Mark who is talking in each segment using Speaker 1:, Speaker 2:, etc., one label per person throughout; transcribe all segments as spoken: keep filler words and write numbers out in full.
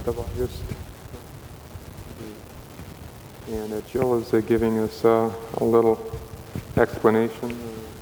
Speaker 1: otherwise. And uh, Jill is uh, giving us uh, a little explanation.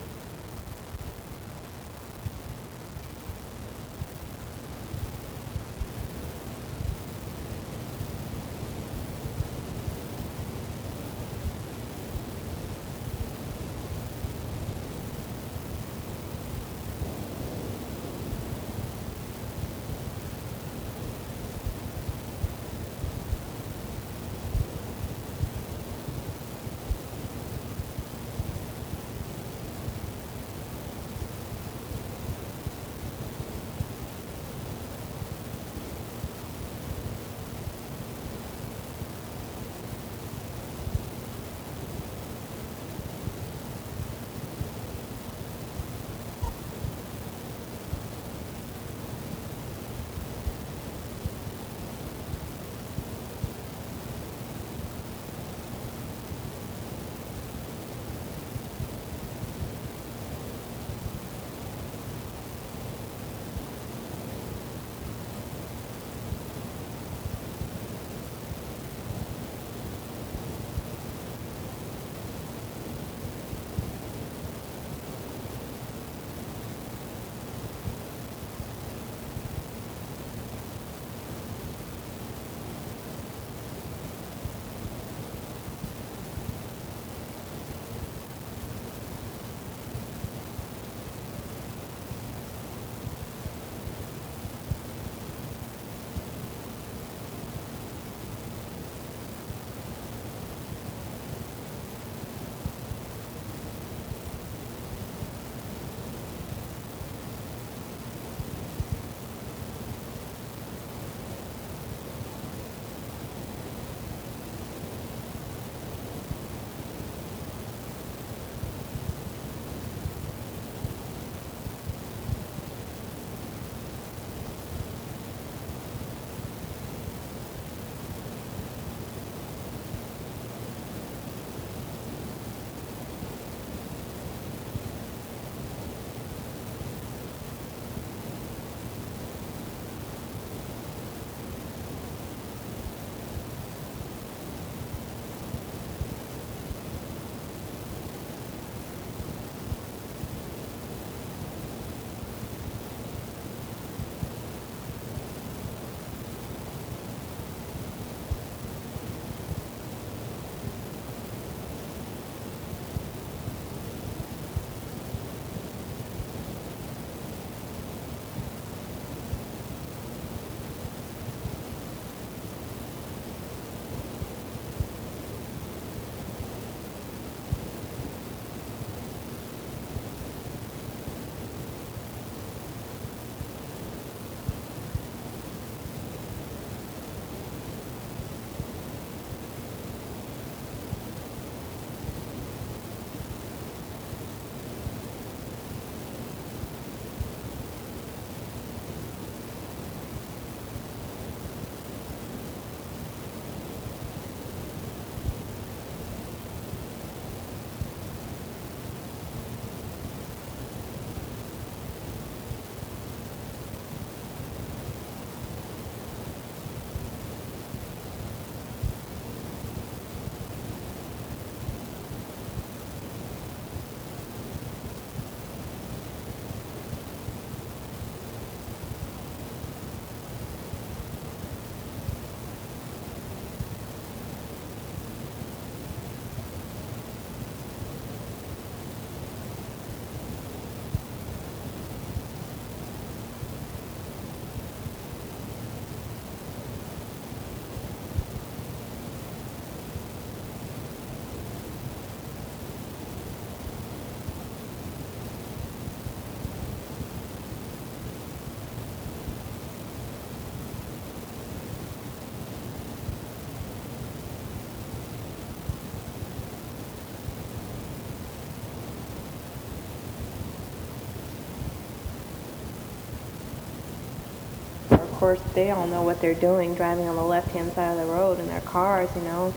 Speaker 2: Of course, they all know what they're doing, driving on the left-hand side of the road in their cars, you know.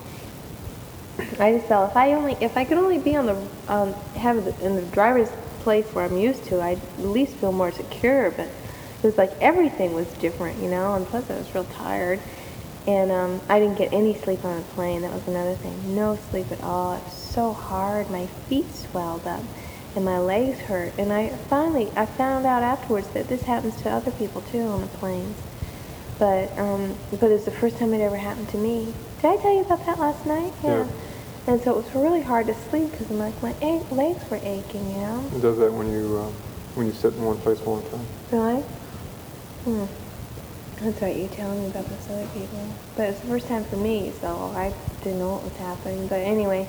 Speaker 2: I just felt if I only, if I could only be on the, um, have the, in the driver's place where I'm used to, I'd at least feel more secure. But it was like everything was different, you know, and plus I was real tired. And um, I didn't get any sleep on the plane. That was another thing. No sleep at all. It was so hard. My feet swelled up and my legs hurt. And I finally, I found out afterwards that this happens to other people too on the planes. But, um, but it's the first time it ever happened to me. Did I tell you about that last night?
Speaker 1: Yeah.
Speaker 2: Yeah. And so it was really hard to sleep because like my a- legs were aching, you know.
Speaker 1: It does that when you uh, when you sit in one place a long time.
Speaker 2: Really? Hmm. That's right, you telling me about those other people. But it's the first time for me, so I didn't know what was happening. But anyway,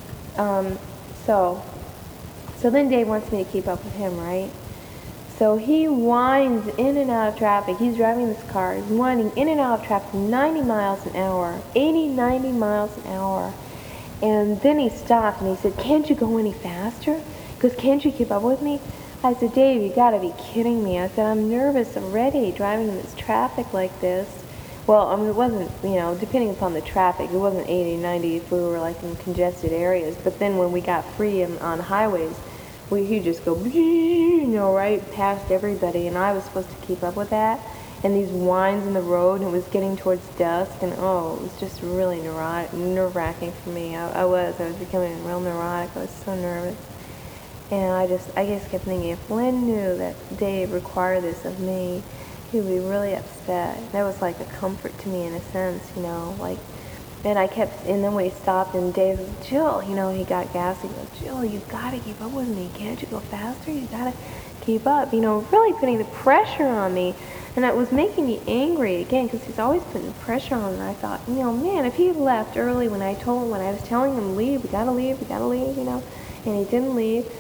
Speaker 2: um, so, so then Dave wants me to keep up with him, right? So he winds in and out of traffic. He's driving this car. He's winding in and out of traffic ninety miles an hour, eighty, ninety miles an hour. And then he stopped and he said, "Can't you go any faster? Because can't you keep up with me?" I said, "Dave, you gotta be kidding me." I said, "I'm nervous already driving in this traffic like this." Well, I mean, it wasn't, you know, depending upon the traffic, it wasn't eighty, ninety if we were like in congested areas. But then when we got free in, on highways, we he'd just go, you know, right past everybody. And I was supposed to keep up with that. And these winds in the road, and it was getting towards dusk. And oh, it was just really neurotic, nerve-wracking for me. I, I was, I was becoming real neurotic. I was so nervous. And I just, I just kept thinking, if Lynn knew that Dave required this of me, he would be really upset. That was like a comfort to me in a sense, you know, like, and I kept, and then when he stopped and Dave was, "Jill," you know, he got gas, he goes, "Jill, you gotta keep up with me. Can't you go faster? You gotta keep up," you know, really putting the pressure on me. And it was making me angry again, because he's always putting pressure on me. And I thought, you know, man, if he had left early when I told, when I was telling him, leave, we gotta leave, we gotta leave, you know, and he didn't leave.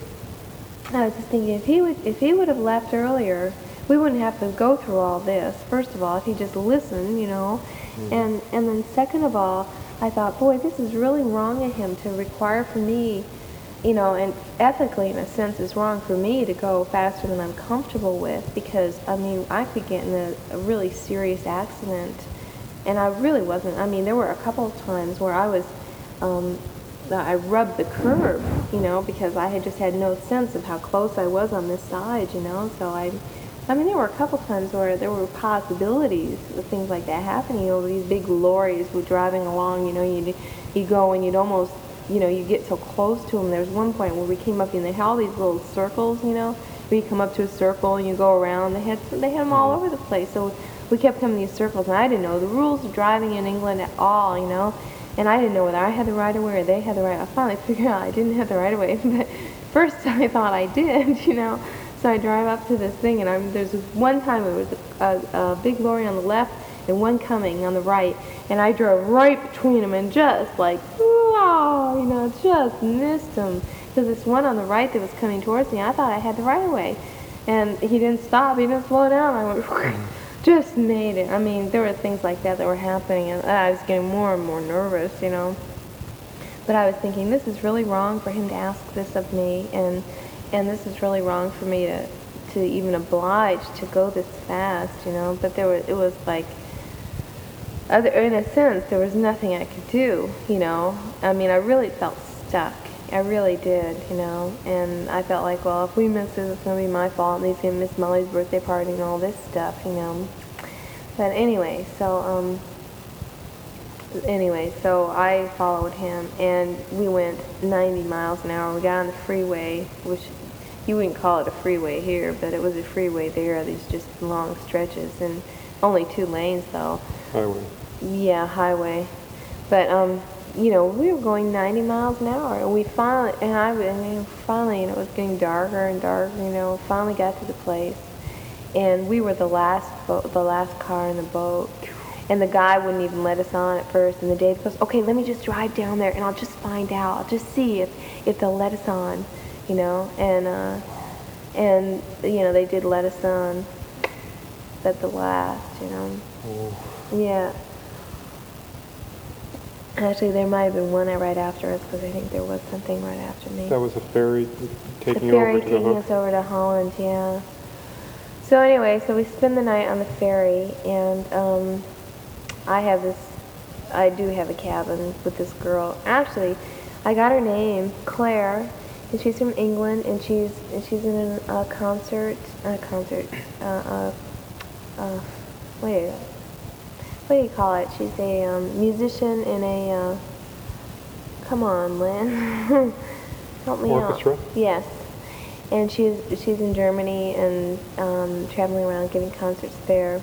Speaker 2: I was just thinking, if he would, if he would have left earlier, we wouldn't have to go through all this. First of all, if he just listened, you know, mm-hmm. and and then second of all, I thought, boy, this is really wrong of him to require for me, you know, and ethically, in a sense, it's wrong for me to go faster than I'm comfortable with, because I mean, I could get in a, a really serious accident, and I really wasn't. I mean, there were a couple of times where I was. Um, I rubbed the curb, you know, because I had just had no sense of how close I was on this side, you know. So I, I mean, there were a couple times where there were possibilities of things like that happening. You know, these big lorries were driving along, you know, you'd, you go and you'd almost, you know, you get so close to them. There was one point where we came up and they had all these little circles, you know, where you come up to a circle and you go around. They had, they had them all over the place. So we kept coming to these circles, and I didn't know the rules of driving in England at all, you know. And I didn't know whether I had the right of way or they had the right. I finally figured out I didn't have the right of way. But first I thought I did, you know. So I drive up to this thing, and I'm, there's this one time it was a, a, a big lorry on the left and one coming on the right. And I drove right between them and just like, wow, you know, just missed them. Because this one on the right that was coming towards me, I thought I had the right of way. And he didn't stop. He didn't slow down. I went, just made it. I mean, there were things like that that were happening, and I was getting more and more nervous, you know. But I was thinking, this is really wrong for him to ask this of me, and and this is really wrong for me to to even oblige to go this fast, you know. But there was, it was like, other, in a sense, there was nothing I could do, you know. I mean, I really felt stuck. I really did, you know, and I felt like, well, if we miss this, it's going to be my fault, and he's going to miss Molly's birthday party and all this stuff, you know. But anyway, so, um, anyway, so I followed him, and we went ninety miles an hour. We got on the freeway, which you wouldn't call it a freeway here, but it was a freeway there, these just long stretches, and only two lanes, though.
Speaker 1: Highway.
Speaker 2: Yeah, highway. But, um... you know, we were going ninety miles an hour, and we finally, and I, I mean, finally, you know, it was getting darker and darker, you know, finally got to the place, and we were the last boat, the last car in the boat, and the guy wouldn't even let us on at first, and the Dave goes, okay, let me just drive down there, and I'll just find out, I'll just see if, if they'll let us on, you know, and, uh, and, you know, they did let us on at the last, you know,
Speaker 1: Oh.
Speaker 2: yeah. Actually, there might have been one right after us, because I think there was something right after me.
Speaker 1: That was a ferry taking you
Speaker 2: ferry
Speaker 1: over to the
Speaker 2: taking
Speaker 1: hook?
Speaker 2: us over to Holland, yeah. So anyway, so we spend the night on the ferry, and um, I have this, I do have a cabin with this girl. Actually, I got her name, Claire, and she's from England, and she's and she's in a concert, a concert, uh, a uh, what do you, what do you call it? She's a um, musician in a, uh, come on, Lynn, help me
Speaker 1: Orchestra?
Speaker 2: out. Yes. And she's, she's in Germany and um, traveling around giving concerts there.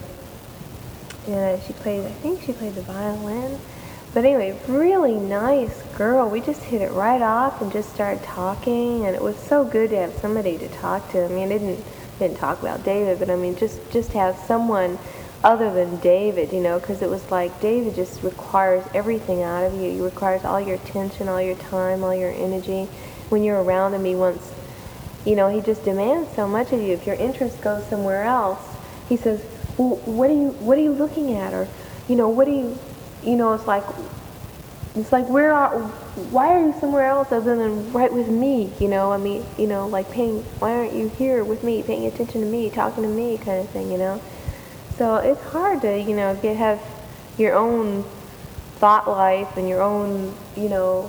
Speaker 2: And she played, I think she played the violin. But anyway, really nice girl. We just hit it right off and just started talking, and it was so good to have somebody to talk to. I mean, I didn't didn't talk about David, but I mean, just just have someone other than David, you know, because it was like David just requires everything out of you. He requires all your attention, all your time, all your energy. When you're around him, he wants, you know, he just demands so much of you. If your interest goes somewhere else, he says, well, what are you what are you looking at, or, you know, what do you You know, it's like, it's like, where are, why are you somewhere else other than right with me? You know, I mean, you know, like paying, why aren't you here with me, paying attention to me, talking to me, kind of thing, you know? So it's hard to, you know, get, have your own thought life and your own, you know,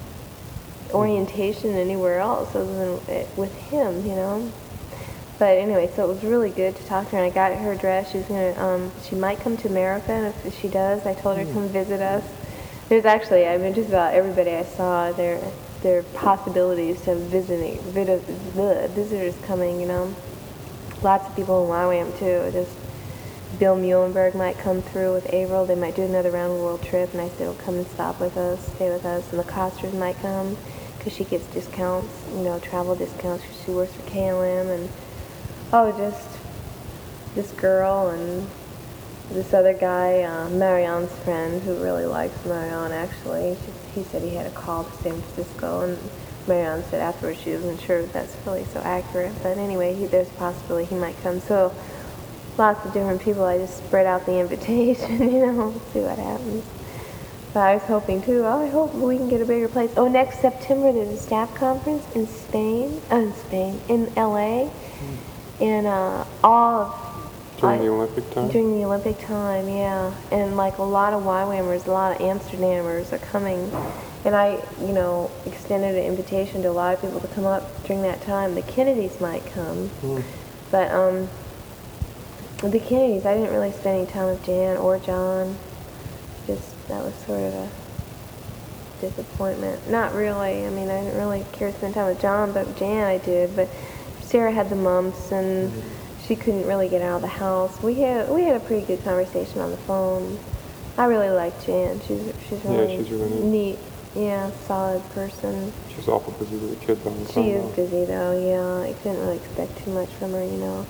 Speaker 2: orientation anywhere else other than with him, you know? But anyway, so it was really good to talk to her, and I got her address. She's gonna, um, she might come to America, and if she does, I told her to come visit us. There's actually, I mean, just about everybody I saw, there, there are possibilities to visiting, vid- visitors coming, you know. Lots of people in Y WAM too. Just Bill Muhlenberg might come through with Averill. They might do another round the world trip, and I said, well, come and stop with us, stay with us. And the Costers might come, because she gets discounts, you know, travel discounts, because she works for K L M, and oh, just this girl and this other guy, uh, Marianne's friend, who really likes Marianne, actually. She, he said he had a call to San Francisco, and Marianne said afterwards she wasn't sure if that's really so accurate. But anyway, he, there's a possibility he might come. So lots of different people. I just spread out the invitation, you know, see what happens. But I was hoping, too, oh, I hope we can get a bigger place. Oh, next September there's a staff conference in Spain, uh, in Spain, in L A, and uh, all of
Speaker 1: During
Speaker 2: I,
Speaker 1: the Olympic time?
Speaker 2: During the Olympic time, yeah. And like a lot of Y WAMers, a lot of Amsterdammers are coming. And I, you know, extended an invitation to a lot of people to come up during that time. The Kennedys might come. Mm. But um, the Kennedys, I didn't really spend any time with Jan or John. Just, that was sort of a disappointment. Not really. I mean, I didn't really care to spend time with John, but Jan I did. But Sarah had the mumps, and mm-hmm. she couldn't really get out of the house. We had we had a pretty good conversation on the phone. I really like Jan. She's she's really,
Speaker 1: yeah, she's really neat.
Speaker 2: neat. Yeah, solid person.
Speaker 1: She's awful busy with the kids on the
Speaker 2: She is busy though. Yeah, I couldn't really expect too much from her, you know.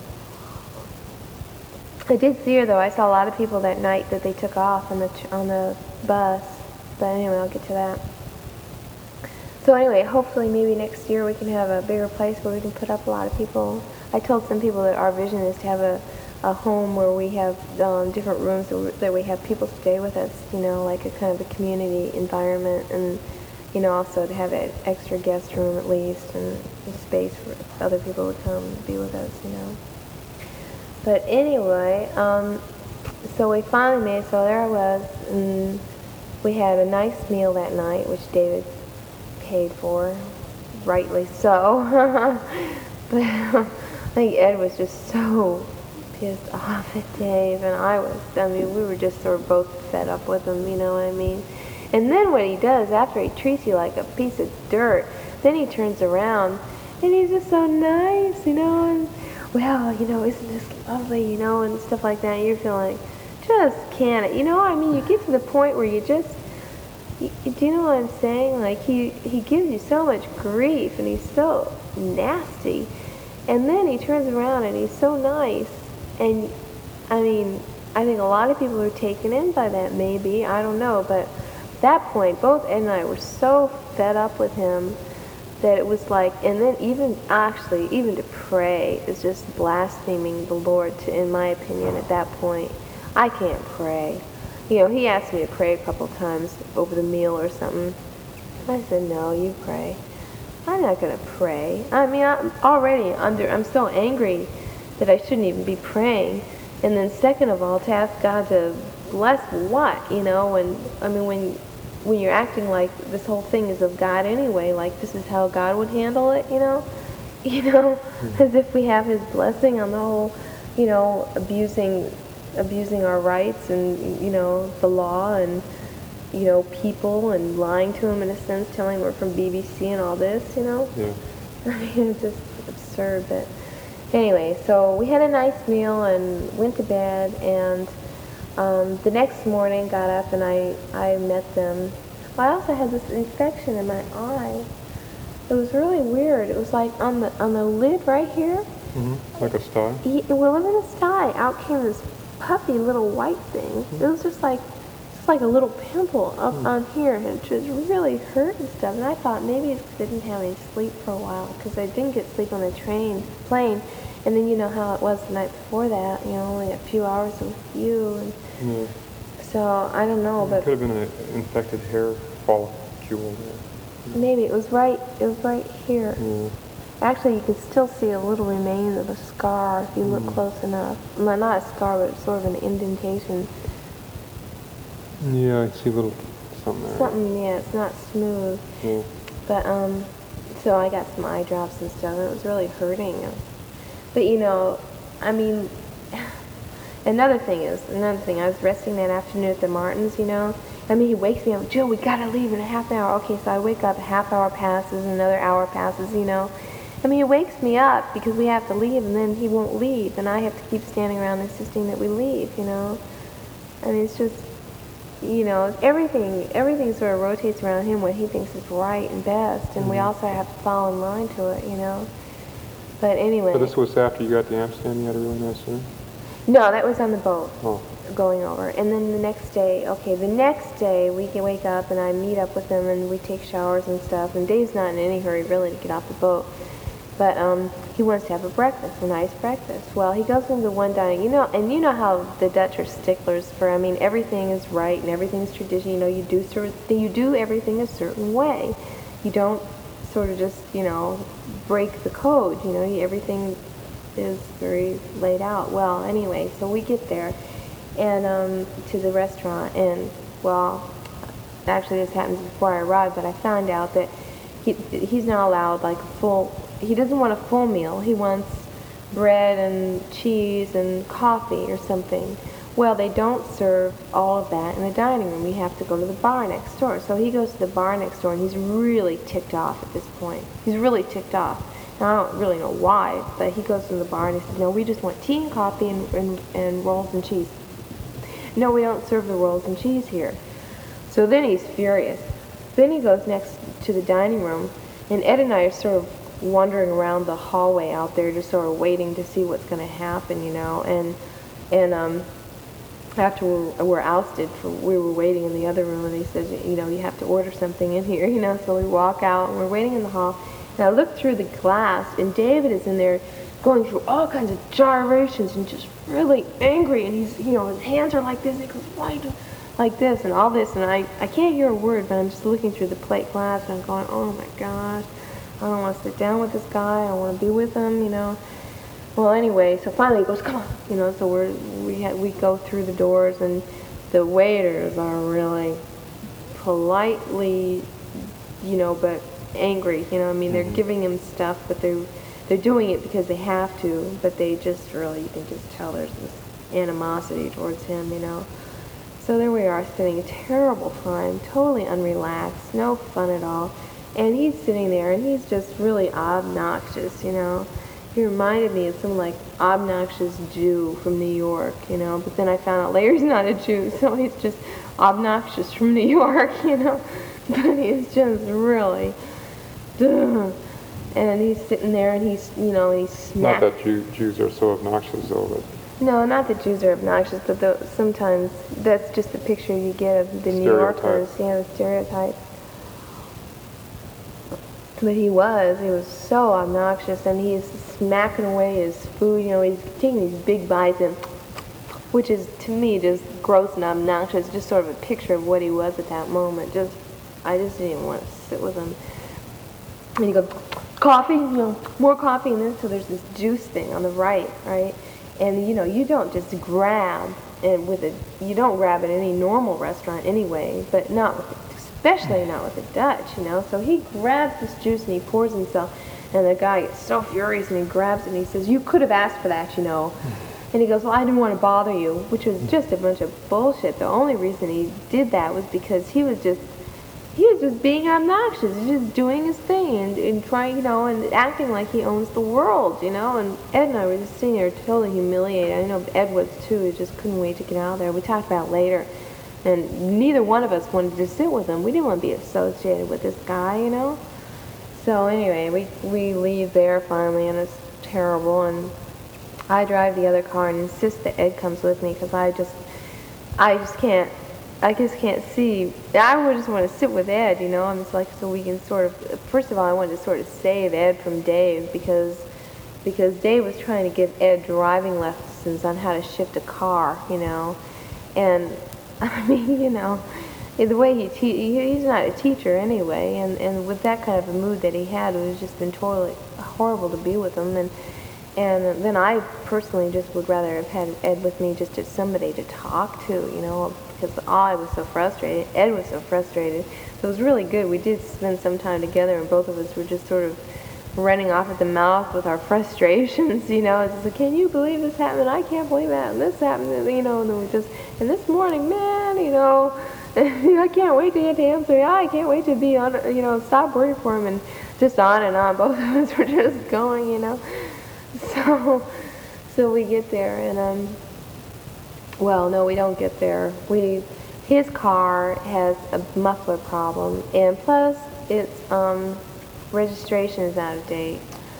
Speaker 2: I did see her though. I saw a lot of people that night that they took off on the on the bus. But anyway, I'll get to that. So anyway, hopefully maybe next year we can have a bigger place where we can put up a lot of people. I told some people that our vision is to have a, a home where we have um, different rooms that we have people stay with us, you know, like a kind of a community environment, and, you know, also to have an extra guest room at least, and a space for other people to come be with us, you know. But anyway, um, so we finally made, so there I was, and we had a nice meal that night, which David paid for, rightly so. But I think Ed was just so pissed off at Dave, and I was, I mean, we were just sort of both fed up with him, you know what I mean? And then what he does, after he treats you like a piece of dirt, then he turns around, and he's just so nice, you know, and, well, you know, isn't this lovely, you know, and stuff like that. You're feeling, just can't, you know, I mean, you get to the point where you just, you, do you know what I'm saying? Like, he, he gives you so much grief, and he's so nasty. And then he turns around, and he's so nice. And, I mean, I think a lot of people are taken in by that, maybe. I don't know. But at that point, both Ed and I were so fed up with him that it was like, and then even, actually, even to pray is just blaspheming the Lord, to, in my opinion, at that point. I can't pray. You know, he asked me to pray a couple times over the meal or something. I said, no, you pray. I'm not going to pray. I mean, I'm already under, I'm so angry that I shouldn't even be praying. And then second of all, to ask God to bless what, you know, and I mean, when when you're acting like this whole thing is of God anyway, like this is how God would handle it, you know, you know, as if we have his blessing on the whole you know, abusing, abusing our rights and, you know, the law and, you know, people and lying to them in a sense, telling them we're from B B C and all this, you know?
Speaker 1: Yeah.
Speaker 2: I mean, it's just absurd, but anyway, so we had a nice meal and went to bed, and um, the next morning got up and I, I met them. Well, I also had this infection in my eye. It was really weird. It was like on the on the lid right here.
Speaker 1: Mm-hmm. Like a sty?
Speaker 2: He, well, it was a sty. Out came this puffy little white thing.
Speaker 1: Mm-hmm.
Speaker 2: It was just like just like a little pimple up
Speaker 1: Mm-hmm.
Speaker 2: on here, and it just really hurt and stuff. And I thought maybe it's because I didn't have any sleep for a while, because I didn't get sleep on the train plane. And then you know how it was the night before that. You know, only a few hours with you. And
Speaker 1: Yeah.
Speaker 2: so I don't know,
Speaker 1: It
Speaker 2: but
Speaker 1: could have been an infected hair follicle there.
Speaker 2: maybe it was right. It was right here.
Speaker 1: Yeah.
Speaker 2: Actually, you can still see a little remains of a scar if you look
Speaker 1: Mm.
Speaker 2: close enough. Well, not a scar, but it's sort of an indentation.
Speaker 1: Yeah, I see a little something there.
Speaker 2: Something, yeah, it's not smooth.
Speaker 1: Yeah.
Speaker 2: But, um, so I got some eye drops and stuff, and it was really hurting. But, you know, I mean, another thing is, another thing, I was resting that afternoon at the Martins, you know. I mean, he wakes me up, Jill, we gotta leave in a half an hour. Okay, so I wake up, a half hour passes, another hour passes, you know. I mean, he wakes me up because we have to leave, and then he won't leave, and I have to keep standing around insisting that we leave, you know. I mean, it's just, you know, everything, everything sort of rotates around him, what he thinks is right and best, and we
Speaker 1: Mhm.
Speaker 2: also have to fall in line to it, you know. But anyway.
Speaker 1: So this was after you got to Amsterdam, you had a really nice dinner?
Speaker 2: No, that was on the boat.
Speaker 1: Oh.
Speaker 2: Going over. And then the next day, okay, the next day we can wake up and I meet up with them and we take showers and stuff. And Dave's not in any hurry really to get off the boat. But um, he wants to have a breakfast, a nice breakfast. Well, he goes into one dining, you know, and you know how the Dutch are sticklers for, I mean, everything is right and everything's tradition. You know, you do sort of, you do everything a certain way. You don't sort of just, you know, break the code. You know, you, everything is very laid out. Well, anyway, so we get there. And um, to the restaurant, and well, actually this happens before I arrived, but I found out that he he's not allowed like a full, he doesn't want a full meal, he wants bread and cheese and coffee or something. Well, they don't serve all of that in the dining room, you have to go to the bar next door. So he goes to the bar next door and he's really ticked off at this point. He's really ticked off. Now, I don't really know why, but he goes to the bar and he says, no, we just want tea and coffee and, and, and rolls and cheese. No, we don't serve the rolls and cheese here. So then he's furious. Then he goes next to the dining room, and Ed and I are sort of wandering around the hallway out there, just sort of waiting to see what's going to happen, you know. And and um, after we're, we're ousted, for, we were waiting in the other room, and he says, you know, you have to order something in here, you know. So we walk out, and we're waiting in the hall, and I look through the glass, and David is in there going through all kinds of gyrations and just really angry, and he's, you know, his hands are like this, and he goes, why do, like this, and all this, and I, I can't hear a word, but I'm just looking through the plate glass, and I'm going, oh my gosh, I don't want to sit down with this guy, I don't want to be with him, you know. Well, anyway, so finally he goes, come on, you know, so we're, we, ha- we go through the doors, and the waiters are really politely, you know, but angry, you know, I mean, they're
Speaker 1: Mm-hmm.
Speaker 2: giving him stuff, but they're, they're doing it because they have to, but they just really, you can just tell there's this animosity towards him, you know. So there we are, spending a terrible time, totally unrelaxed, no fun at all. And he's sitting there, and he's just really obnoxious, you know. He reminded me of some, like, obnoxious Jew from New York, you know. But then I found out later he's not a Jew, so he's just obnoxious from New York, you know. But he's just really, duh. And he's sitting there, and he's, you know, he's
Speaker 1: Not
Speaker 2: smacking.
Speaker 1: that Jew, Jews are so obnoxious, though, but
Speaker 2: No, not that Jews are obnoxious, but the, sometimes that's just the picture you get of the New Yorkers, yeah, the stereotype. But he was, he was so obnoxious, and he's smacking away his food, you know, he's taking these big bites, and which is, to me, just gross and obnoxious, just sort of a picture of what he was at that moment. Just, I just didn't even want to sit with him. And he goes, coffee, you know, more coffee, and then so there's this juice thing on the right, right? And you know, you don't just grab and with a, you don't grab at any normal restaurant anyway, but not with, especially not with the Dutch, you know. So he grabs this juice and he pours himself, and the guy gets so furious and he grabs it and he says, "You could have asked for that, you know." And he goes, well, I didn't want to bother you, which was just a bunch of bullshit. The only reason he did that was because he was just, he was just being obnoxious. He's just doing his thing and, and trying, you know, and acting like he owns the world, you know. And Ed and I were just sitting there totally humiliated. I know Ed was too. He just couldn't wait to get out of there. We talked about it later. And neither one of us wanted to sit with him. We didn't want to be associated with this guy, you know. So anyway, we, we leave there finally, and it's terrible. And I drive the other car and insist that Ed comes with me because I just, I just can't, I just can't see. I would just want to sit with Ed, you know. I'm just like, so we can sort of. First of all, I wanted to sort of save Ed from Dave because, because Dave was trying to give Ed driving lessons on how to shift a car, you know, and I mean, you know. The way he te- he's not a teacher anyway, and, and with that kind of a mood that he had, it was just been totally horrible to be with him. And and then I personally just would rather have had Ed with me just as somebody to talk to, you know, because I was so frustrated. Ed was so frustrated. So it was really good. We did spend some time together, and both of us were just sort of running off at the mouth with our frustrations, you know. It's just like, can you believe this happened? I can't believe that. And this happened, you know. And then we just, and this morning, man, you know. I can't wait to get to him. So I can't wait to be on, you know, stop working for him, and just on and on. Both of us were just going, you know. So, so we get there, and um, well, no, we don't get there. We, his car has a muffler problem, and plus its um, registration is out of date.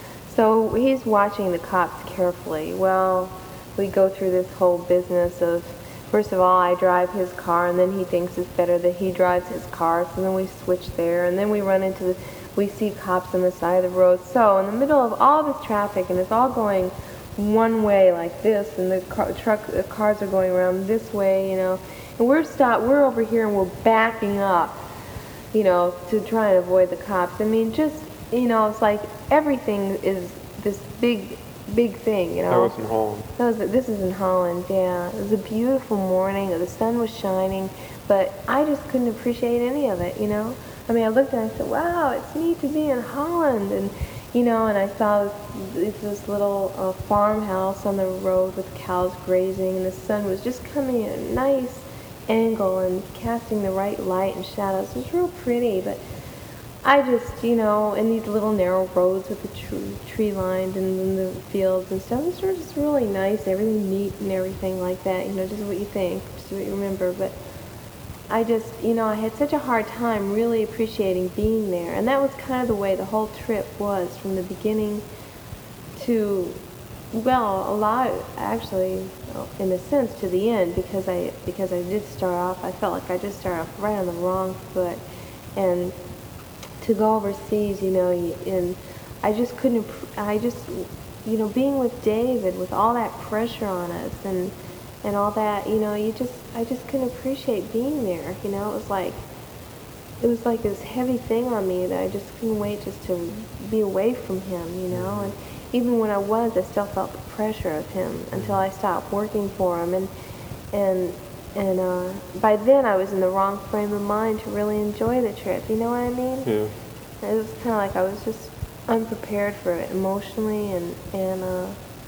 Speaker 2: So he's watching the cops carefully. Well, we go through this whole business of. First of all, I drive his car, and then he thinks it's better that he drives his car, so then we switch there, and then we run into the, we see cops on the side of the road. So in the middle of all this traffic, and it's all going one way like this, and the car, truck, the cars are going around this way, you know, and we're stopped, we're over here, and we're backing up, you know, to try and avoid the cops. I mean, just, you know, it's like everything is this big big thing, you know.
Speaker 1: That was in Holland.
Speaker 2: That was, this is in Holland, yeah. It was a beautiful morning. The sun was shining, but I just couldn't appreciate any of it, you know. I mean, I looked and I said, wow, it's neat to be in Holland. And, you know, and I saw this, this little uh, farmhouse on the road with cows grazing, and the sun was just coming at a nice angle and casting the right light and shadows. It was real pretty, but I just, you know, in these little narrow roads with the tree, tree lined and in the fields and stuff, it's just really nice, everything neat and everything like that, you know, just what you think, just what you remember. But I just, you know, I had such a hard time really appreciating being there. And that was kind of the way the whole trip was from the beginning to, well, a lot, actually, in a sense, to the end, because I, because I did start off, I felt like I just started off right on the wrong foot. And to go overseas, you know, and I just couldn't, I just, you know, being with David with all that pressure on us and and all that, you know, you just, I just couldn't appreciate being there, you know. It was like, it was like this heavy thing on me that I just couldn't wait just to be away from him, you know. And even when I was, I still felt the pressure of him until I stopped working for him. And and And uh, by then I was in the wrong frame of mind to really enjoy the trip. You know what I mean?
Speaker 1: Yeah.
Speaker 2: It was kind of like I was just unprepared for it emotionally, and and uh,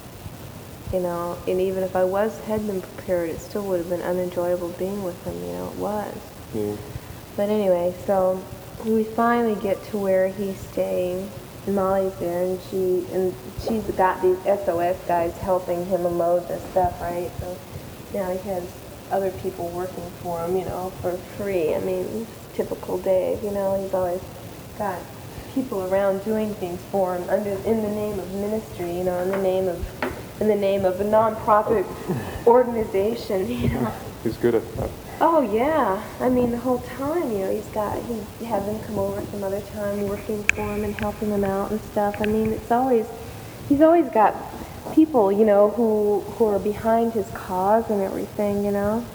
Speaker 2: you know, and even if I was had been prepared, it still would have been unenjoyable being with him. You know, it was.
Speaker 1: Yeah.
Speaker 2: But anyway, so we finally get to where he's staying. And Molly's there, and she and she's got these S O S guys helping him unload this stuff, right? So now he has other people working for him, you know, for free. I mean, typical Dave, you know, he's always got people around doing things for him under in the name of ministry, you know, in the name of in the name of a non-profit organization, you know.
Speaker 1: He's good at that.
Speaker 2: Oh yeah, I mean the whole time, you know, he's got he had them come over some other time working for him and helping him out and stuff. I mean, it's always he's always got people, you know, who who are behind his cause and everything, you know.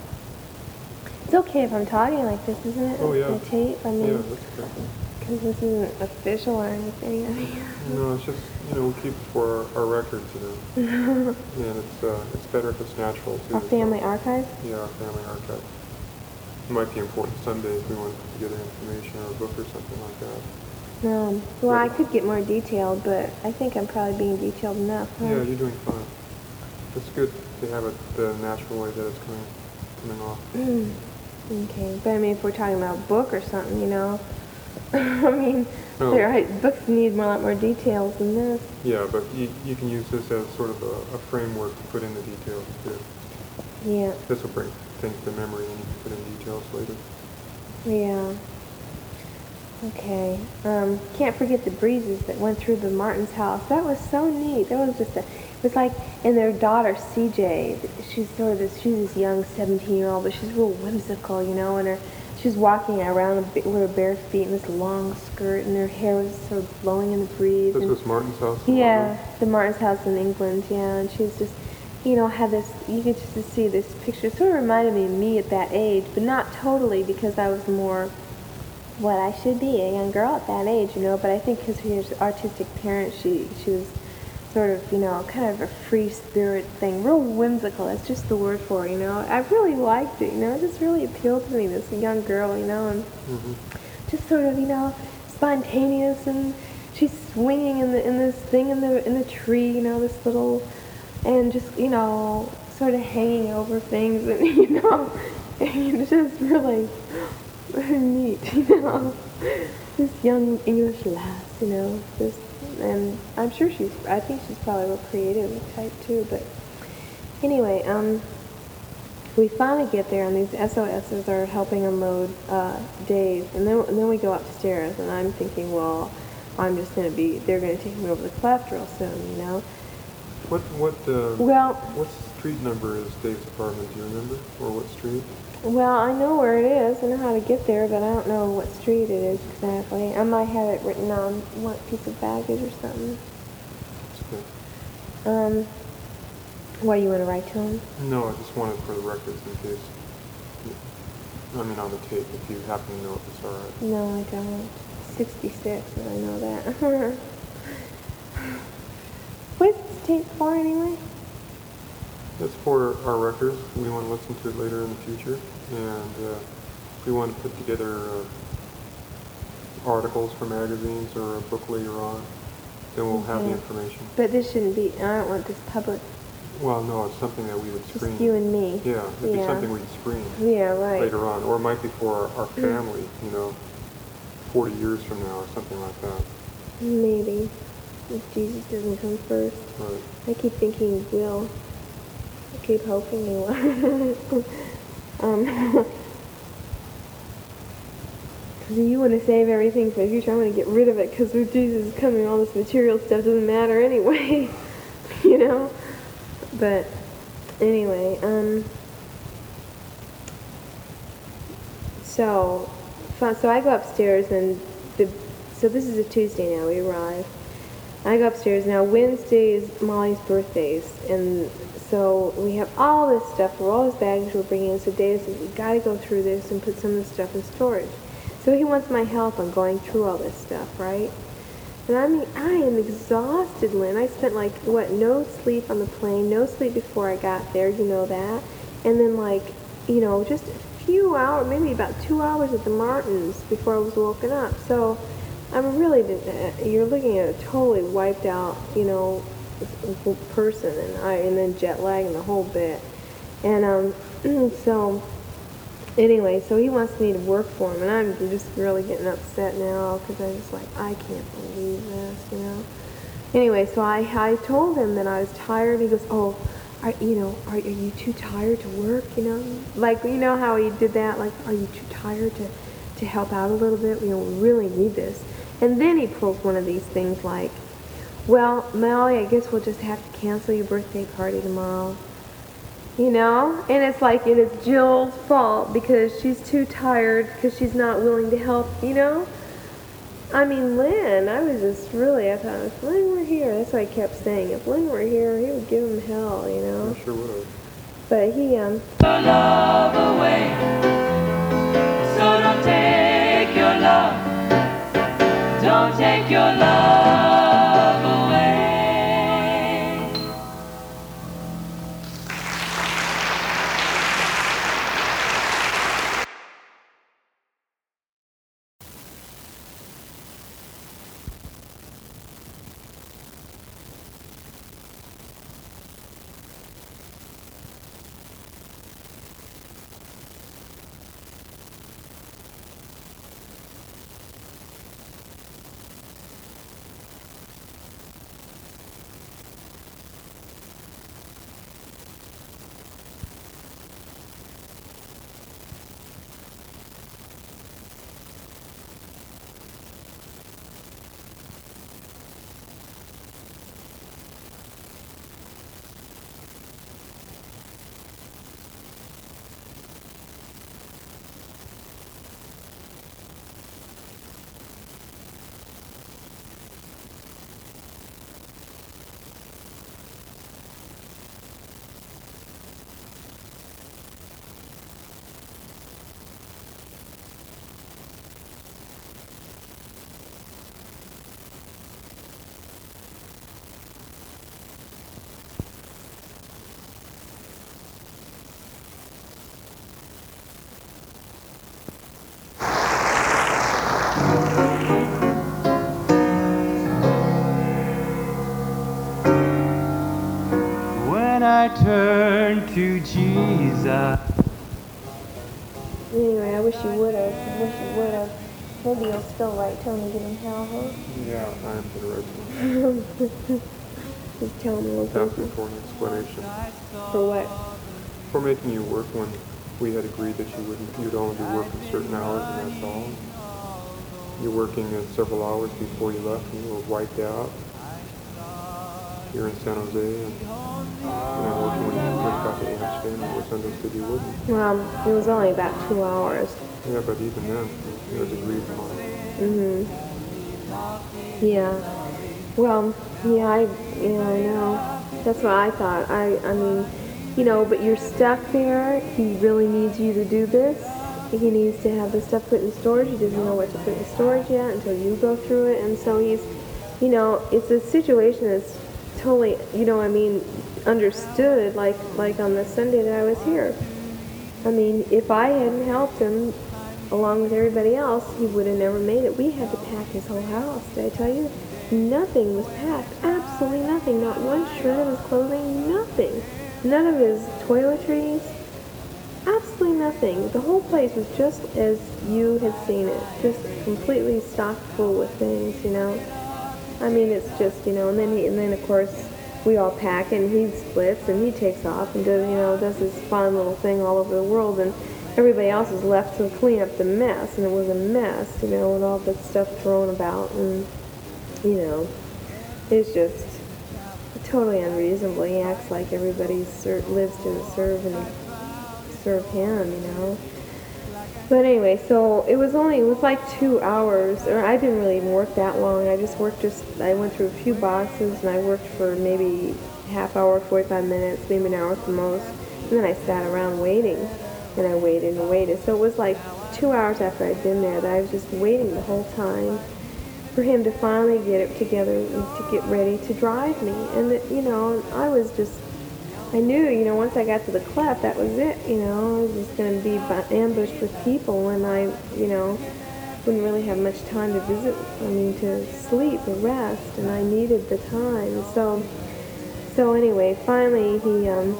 Speaker 2: It's okay if I'm talking like this, isn't it?
Speaker 1: Oh, yeah.
Speaker 2: The tape, I mean,
Speaker 1: Yeah, that's good.
Speaker 2: because this isn't official or anything. I mean,
Speaker 1: No, it's just, you know, we keep it for our, our records, you know. And it's uh, it's better if it's natural, too.
Speaker 2: a family archive.
Speaker 1: Yeah, our family archive. It might be important someday if we want to put together information or a book or something like that.
Speaker 2: Um, well, I could get more detailed, but I think I'm probably being detailed enough. Huh?
Speaker 1: Yeah, you're doing fine. That's good. they have it the natural way that it's coming, coming off.
Speaker 2: Okay, but I mean, if we're talking about a book or something, you know, I mean,
Speaker 1: No.
Speaker 2: there are, books need more, a lot more details than this.
Speaker 1: Yeah, but you, you can use this as sort of a, a framework to put in the details too.
Speaker 2: Yeah.
Speaker 1: This will bring things to memory and you can put in details later.
Speaker 2: Yeah. Okay. Um, can't forget the breezes that went through the Martin's house. That was so neat. That was just a, it was like, and their daughter C J, she's sort of this, she's this young seventeen-year-old, but she's real whimsical, you know, and her, she was walking around with her bare feet in this long skirt, and her hair was sort of blowing in the breeze.
Speaker 1: This
Speaker 2: and,
Speaker 1: was Martin's house in
Speaker 2: Yeah,
Speaker 1: London?
Speaker 2: the Martin's house in England, yeah, and she was just, you know, had this, you could just see this picture. It sort of reminded me of me at that age, but not totally, because I was more what I should be, a young girl at that age, you know, but I think because she was artistic parents, she, she was sort of, you know, kind of a free spirit thing, real whimsical, that's just the word for it, you know. I really liked it, you know, it just really appealed to me, this young girl, you know, and
Speaker 1: Mm-hmm.
Speaker 2: just sort of, you know, spontaneous, and she's swinging in the in this thing in the in the tree, you know, this little, and just, you know, sort of hanging over things, and you know, and it's just really neat, you know, this young English lass, you know, just, and I'm sure she's, I think she's probably a real creative type too, but anyway, um. we finally get there, and these S O Ss are helping unload uh, Dave, and then and then we go upstairs, and I'm thinking, well, I'm just going to be, they're going to take me over the cleft real soon, you know.
Speaker 1: What what uh,
Speaker 2: Well,
Speaker 1: what street number is Dave's apartment? Do you remember, or what street?
Speaker 2: well, I know where it is. I know how to get there, but I don't know what street it is exactly. I might have it written on one piece of baggage or something.
Speaker 1: That's good.
Speaker 2: Um, what, you want to write to him?
Speaker 1: No, I just wanted for the records in case. I mean, on the tape, if you happen to know if it's all right.
Speaker 2: No, I don't. sixty-six, and I know that. What's this tape for anyway?
Speaker 1: That's for our records. We want to listen to it later in the future, and uh, if we want to put together uh, articles for magazines or a book later on, then we'll have the
Speaker 2: Okay.
Speaker 1: information.
Speaker 2: But this shouldn't be, I don't want this public,
Speaker 1: Well, no, it's something that we would screen.
Speaker 2: just you and me.
Speaker 1: Yeah, it'd be
Speaker 2: Yeah.
Speaker 1: something we'd screen
Speaker 2: Yeah, right.
Speaker 1: later on, or it might be for our, our family, you know, forty years from now or something like that.
Speaker 2: Maybe. If Jesus doesn't come first.
Speaker 1: Right.
Speaker 2: I keep thinking he will. I keep hoping he will. um, Because you want to save everything for the future. I want to get rid of it because with Jesus is coming, all this material stuff doesn't matter anyway. You know? But anyway, um, so, so I go upstairs, and the, so this is a Tuesday now, we arrive. I go upstairs. Now Wednesday is Molly's birthdays, and so we have all this stuff, for all this baggage we're bringing in, so Dave says, we got to go through this and put some of this stuff in storage. So he wants my help on going through all this stuff, right? And I mean, I am exhausted, Lynn. I spent like, what, no sleep on the plane, no sleep before I got there, you know that. And then like, you know, just a few hours, maybe about two hours at the Martins before I was woken up. So I'm really, you're looking at a totally wiped out, you know, person, and I, and then jet lag and the whole bit. And um, so anyway, so he wants me to work for him, and I'm just really getting upset now because I'm just like, I can't believe this, you know. Anyway, so I, I told him that I was tired. He goes, oh, are, you know, are, are you too tired to work, you know? Like, you know how he did that? Like, are you too tired to, to help out a little bit? You know, we really need this. And then he pulls one of these things like, well, Molly, I guess we'll just have to cancel your birthday party tomorrow. You know? And it's like, and it's Jill's fault because she's too tired because she's not willing to help, you know? I mean, Lynn, I was just really, I thought, if Lynn were here, that's what I kept saying. If Lynn were here, he would give him hell, you know?
Speaker 1: I sure would have.
Speaker 2: But he, um...
Speaker 3: Your love away, so don't take your love, don't take your love away. turn to Jesus.
Speaker 2: Anyway, I wish you would have. I wish you would have. Maybe you'll still write to him and give him hell, huh?
Speaker 1: Yeah, I am going to write to him.
Speaker 2: Just tell him we'll
Speaker 1: Ask
Speaker 2: go
Speaker 1: him for an explanation.
Speaker 2: for what?
Speaker 1: For making you work when we had agreed that you wouldn't, you'd only be working certain hours and that's all. You're working uh, several hours before you left and you were wiped out. You're in San Jose and you're not working when you went back to Amsterdam and it was understood you wouldn't.
Speaker 2: Well, it was only about two hours.
Speaker 1: Yeah, but even then, it was agreed upon.
Speaker 2: Mm-hmm. Yeah. Well, yeah, I, yeah, I know. That's what I thought. I, I mean, you know, but you're stuck there. He really needs you to do this. He needs to have the stuff put in storage. He doesn't know what to put in storage yet until you go through it. And so he's, you know, it's a situation that's totally, you know, I mean, understood, like, like on the Sunday that I was here. I mean, if I hadn't helped him, along with everybody else, he would have never made it. We had to pack his whole house. Did I tell you? Nothing was packed. Absolutely nothing. Not one shred of his clothing. Nothing. None of his toiletries. Absolutely nothing. The whole place was just as you had seen it. Just completely stocked full with things, you know. I mean, it's just, you know, and then he, and then of course we all pack and he splits and he takes off and does, you know, does this fun little thing all over the world, and everybody else is left to clean up the mess, and it was a mess, you know, with all the stuff thrown about, and, you know, it's just totally unreasonable. He acts like everybody ser- lives to serve and serve him, you know. But anyway, so it was only, it was like two hours, or I didn't really even work that long. I just worked just, I went through a few boxes, and I worked for maybe half hour, forty-five minutes, maybe an hour at the most. And then I sat around waiting, and I waited and waited. So it was like two hours after I'd been there that I was just waiting the whole time for him to finally get it together and to get ready to drive me. And, that, you know, I was just, I knew, you know, once I got to the cleft, that was it, you know. I was just going to be ambushed with people, and I, you know, wouldn't really have much time to visit, I mean, to sleep or rest, and I needed the time. So, so anyway, finally he, um,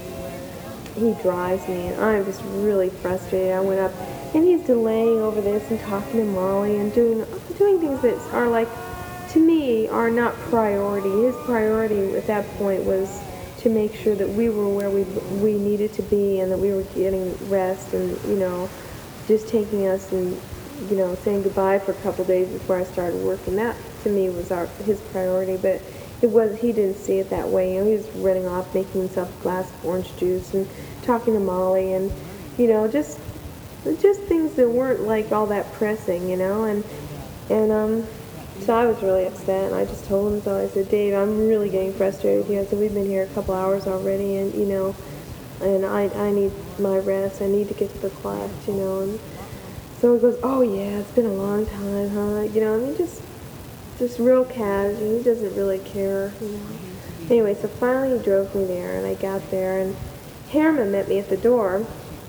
Speaker 2: he drives me, and I'm just really frustrated. I went up, and he's delaying over this and talking to Molly and doing, doing things that are like, to me, are not priority. His priority at that point was to make sure that we were where we we needed to be, and that we were getting rest, and, you know, just taking us and, you know, saying goodbye for a couple days before I started work. And that to me was our his priority. But it was, he didn't see it that way. You know, he was running off, making himself a glass of orange juice and talking to Molly, and, you know, just just things that weren't like all that pressing, you know. And and um so I was really upset, and I just told him so. I said, Dave, I'm really getting frustrated here. I said, we've been here a couple hours already, and, you know, and I I need my rest. I need to get to the cleft, you know. And so he goes, oh, yeah, it's been a long time, huh? You know, I mean, just, just real casual. He doesn't really care, you know. Anyway, so finally he drove me there, and I got there, and Herman met me at the door,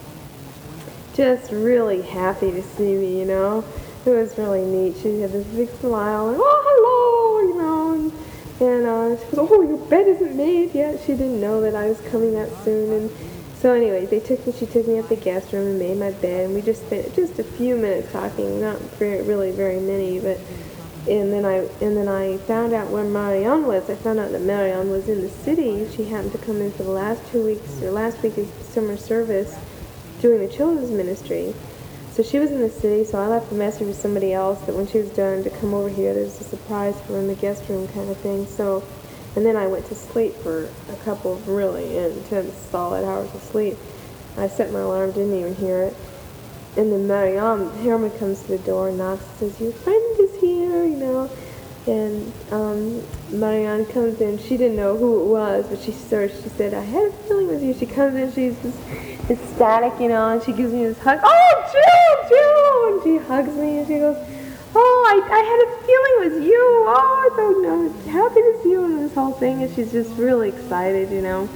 Speaker 2: just really happy to see me, you know. It was really neat. She had this big smile, and, oh, hello, you know, and, and uh, she goes, oh, your bed isn't made yet. She didn't know that I was coming that soon. And so anyway, they took me, she took me up the guest room and made my bed, and we just spent just a few minutes talking, not very, really very many, but, and then I, and then I found out where Marianne was. I found out that Marianne was in the city. She happened to come in for the last two weeks, or last week of summer service, doing the children's ministry. So she was in the city, so I left a message with somebody else that when she was done to come over here, there's a surprise for her in the guest room kind of thing. So, and then I went to sleep for a couple of really intense, solid hours of sleep. I set my alarm, didn't even hear it. And then Marianne, Herman comes to the door and knocks and says, your friend is here, you know. And um, Marianne comes in. She didn't know who it was, but she sort of, she said, I had a feeling it was you. She comes in, she's just ecstatic, you know, and she gives me this hug. Oh, Jill, Jill! And she hugs me, and she goes, oh, I, I had a feeling it was you. Oh, I'm so no, happy to see you, and this whole thing. And she's just really excited, you know.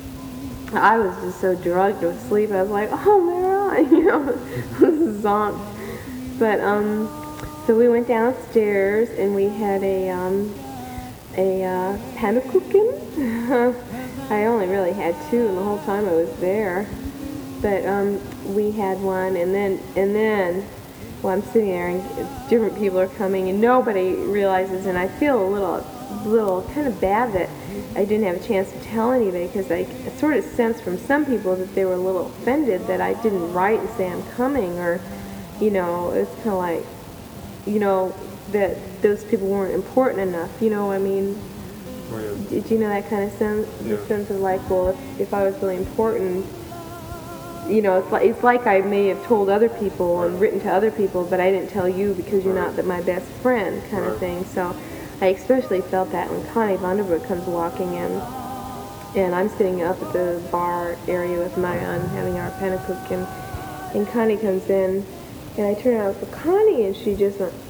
Speaker 2: I was just so drugged with sleep. I was like, oh, Marianne, you know, zonked. But, um... so we went downstairs, and we had a um, a uh, pannekuchen, I only really had two in the whole time I was there. But um, we had one, and then and then, well, I'm sitting there, and different people are coming, and nobody realizes, and I feel a little, little kind of bad that I didn't have a chance to tell anybody, because I sort of sensed from some people that they were a little offended that I didn't write and say I'm coming, or, you know, it's kind of like, you know, that those people weren't important enough, you know, I mean,
Speaker 1: Oh, yeah.
Speaker 2: did you know that kind of sense,
Speaker 1: Yeah.
Speaker 2: the sense of like, well, if, if I was really important, you know, it's like, it's like I may have told other people and written to other people, but I didn't tell you because you're not that my best friend, kind of
Speaker 1: Right.
Speaker 2: thing. So I especially felt that when Connie Vanderburg comes walking in, and I'm sitting up at the bar area with Marianne having our pannekuchen, and, and Connie comes in, and I turn around for Connie, and she just went,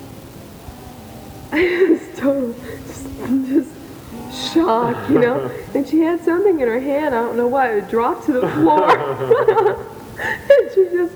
Speaker 2: I was total, just, just shocked, you know, and she had something in her hand, I don't know what, it dropped to the floor, and she just,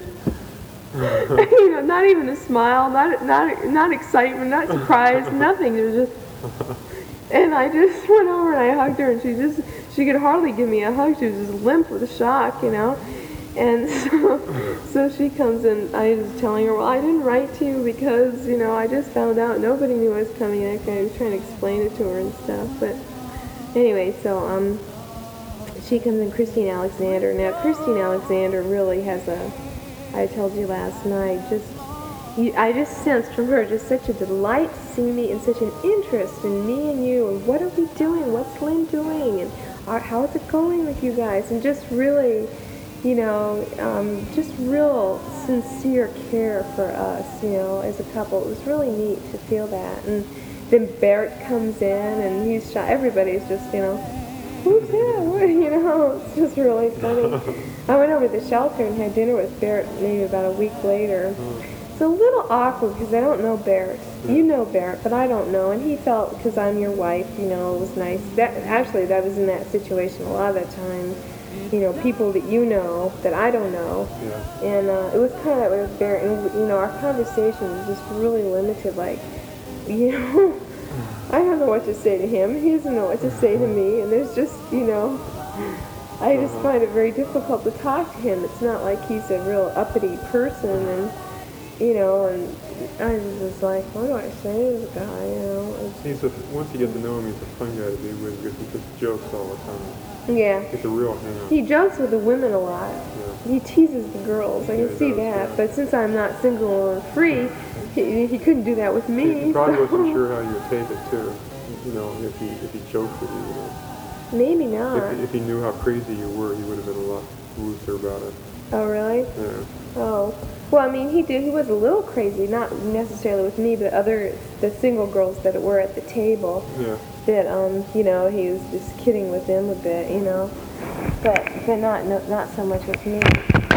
Speaker 2: you know, not even a smile, not, not, not excitement, not surprise, nothing, it was just, and I just went over and I hugged her, and she just, she could hardly give me a hug, she was just limp with shock, you know, and so, so she comes in, I was telling her, well, I didn't write to you because, you know, I just found out nobody knew I was coming, and I was trying to explain it to her and stuff, but anyway, so, um, she comes in, Christine Alexander. Now, Christine Alexander really has a, I told you last night, just, you, I just sensed from her just such a delight to see me and such an interest in me and you, and what are we doing, what's Lynn doing, and are, how is it going with you guys, and just really, you know, um, just real sincere care for us, you know, as a couple. It was really neat to feel that. And then Barrett comes in, and he's shy. Everybody's just, you know, who's that? What? You know, it's just really funny. I went over to the shelter and had dinner with Barrett maybe about a week later. It's a little awkward because I don't know Barrett. You know Barrett, but I don't know. And he felt, because I'm your wife, you know, it was nice. That actually, that was in that situation a lot of the time. You know, people that you know that I don't know.
Speaker 1: Yeah.
Speaker 2: And uh, it was kind of that way with Barrett. And, you know, our conversation was just really limited. Like, you know, I don't know what to say to him. He doesn't know what to say to me. And there's just, you know, I just find it very difficult to talk to him. It's not like he's a real uppity person. And, you know, and I was just like, what do I say to this guy, you know? It's,
Speaker 1: He's a, once you get to know him, he's a fun guy to be with because he just jokes all the time.
Speaker 2: yeah.
Speaker 1: It's a real hang.
Speaker 2: He jokes with the women a lot.
Speaker 1: Yeah.
Speaker 2: He teases the girls. I
Speaker 1: Yeah,
Speaker 2: can
Speaker 1: he
Speaker 2: see
Speaker 1: does,
Speaker 2: that.
Speaker 1: yeah.
Speaker 2: But since I'm not single and free, he, he couldn't do that with
Speaker 1: He,
Speaker 2: me.
Speaker 1: he probably
Speaker 2: so-
Speaker 1: wasn't sure how you would take it too. You know, if he if he joked with you. You know.
Speaker 2: Maybe not.
Speaker 1: If, if he knew how crazy you were, he would have been a lot looser about it.
Speaker 2: Oh, really?
Speaker 1: Yeah.
Speaker 2: Oh. Well, I mean, he did. He was a little crazy, not necessarily with me, but other the single girls that were at the table.
Speaker 1: Yeah.
Speaker 2: That um, you know, he was just kidding with them a bit, you know. But but not no, not so much with me.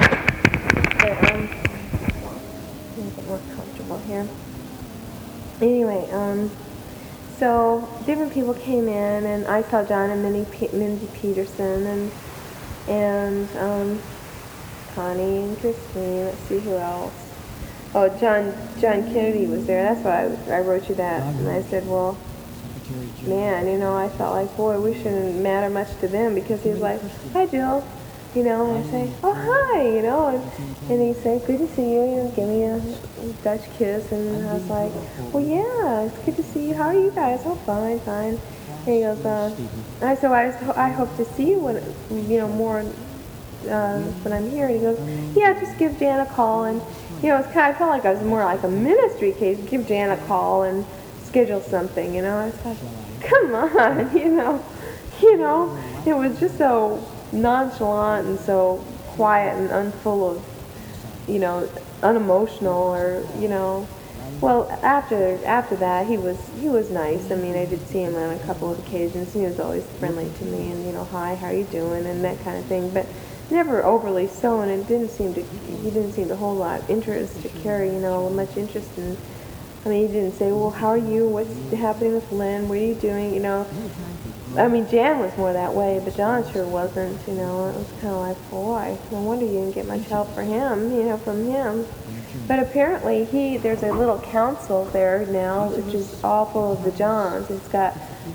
Speaker 2: But um, let me get more comfortable here. Anyway, um, so different people came in, and I saw John and Minnie, P- Mindy Peterson, and and um, Connie and Christine. Let's see who else. Oh, John John Kennedy was there. That's why I, I wrote you that, and I said, well, man, you know, I felt like, boy, we shouldn't matter much to them, because he was like, hi, Jill, you know, and I say, oh, hi, you know, and, and he said, good to see you, you know, give me a Dutch kiss, and I was like, well, yeah, it's good to see you. How are you guys? Oh, fine, fine. And he goes, uh, and I said, well, I, I hope to see you when, you know, more uh, when I'm here. And he goes, yeah, just give Jan a call, and, you know, it's kind of, I felt like I was more like a ministry case. Give Jan a call and schedule something, you know. I was like, come on, you know, you know, it was just so nonchalant and so quiet and unfull of, you know, unemotional, or, you know, well, after after that, he was he was nice. I mean, I did see him on a couple of occasions. He was always friendly to me, and, you know, hi, how you doing, and that kind of thing, but never overly so, and it didn't seem to, he didn't seem to hold a lot of interest to carry, you know, much interest in, I mean, he didn't say, well, how are you, what's happening with Lynn, what are you doing, you know. I mean, Jan was more that way, but John sure wasn't, you know. It was kind of like, boy, no wonder you didn't get much help for him, you know, from him. But apparently he, there's a little council there now, which is all full of the Johns. It's got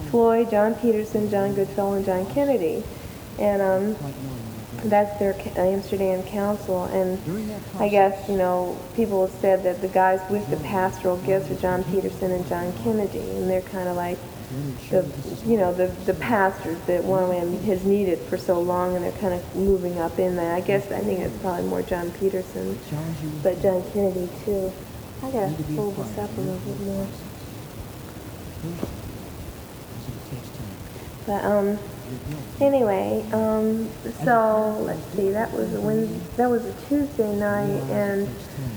Speaker 2: Floyd, John Peterson, John Goodfellow, and John Kennedy. And um, that's their Amsterdam council. And I guess, you know, people have said that the guys with the pastoral gifts are John Peterson and John Kennedy. And they're kind of like the, you know, the, the pastors that one man has needed for so long, and they're kind of moving up in that. I guess, I think it's probably more John Peterson, but John Kennedy too. I gotta pull this up a little bit more. But, um, anyway, um, so, let's see, that was a Wednesday, that was a Tuesday night, and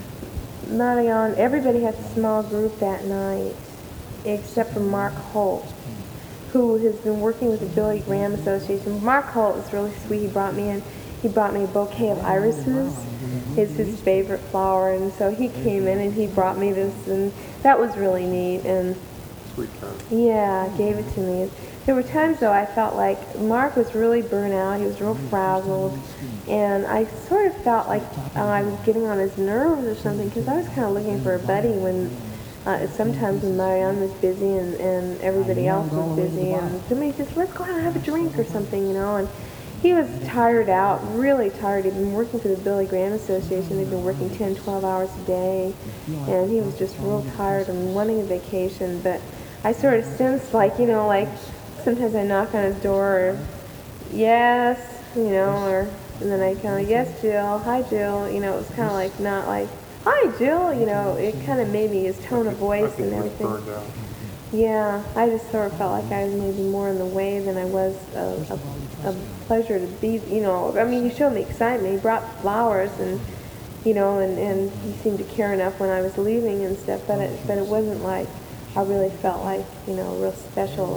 Speaker 2: Marion, everybody had a small group that night, except for Mark Holt, who has been working with the Billy Graham Association. Mark Holt was really sweet. He brought me in, he brought me a bouquet of irises. It's his favorite flower, and so he came in and he brought me this, and that was really neat. And
Speaker 1: Sweet guy.
Speaker 2: yeah, gave it to me. There were times though I felt like Mark was really burnt out. He was real frazzled, and I sort of felt like uh, I was getting on his nerves or something, because I was kind of looking for a buddy when uh, sometimes when Marianne was busy and, and everybody else was busy, and somebody says, let's go out and have a drink or something, you know. And he was tired out, really tired. He'd been working for the Billy Graham Association. They'd been working ten, twelve hours a day, and he was just real tired and wanting a vacation. But I sort of sensed, like, you know, like sometimes I knock on his door, or yes, you know, or and then I kind of, yes, Jill, hi, Jill. You know, it was kind of like not like, hi, Jill. You know, it kind of made me his tone of voice and everything.
Speaker 1: Burned out.
Speaker 2: Yeah, I just sort of felt like I was maybe more in the way than I was a, a, a pleasure to be, you know. I mean, he showed me excitement. He brought flowers, and, you know, and, and he seemed to care enough when I was leaving and stuff, but it, but it wasn't like I really felt like, you know, real special.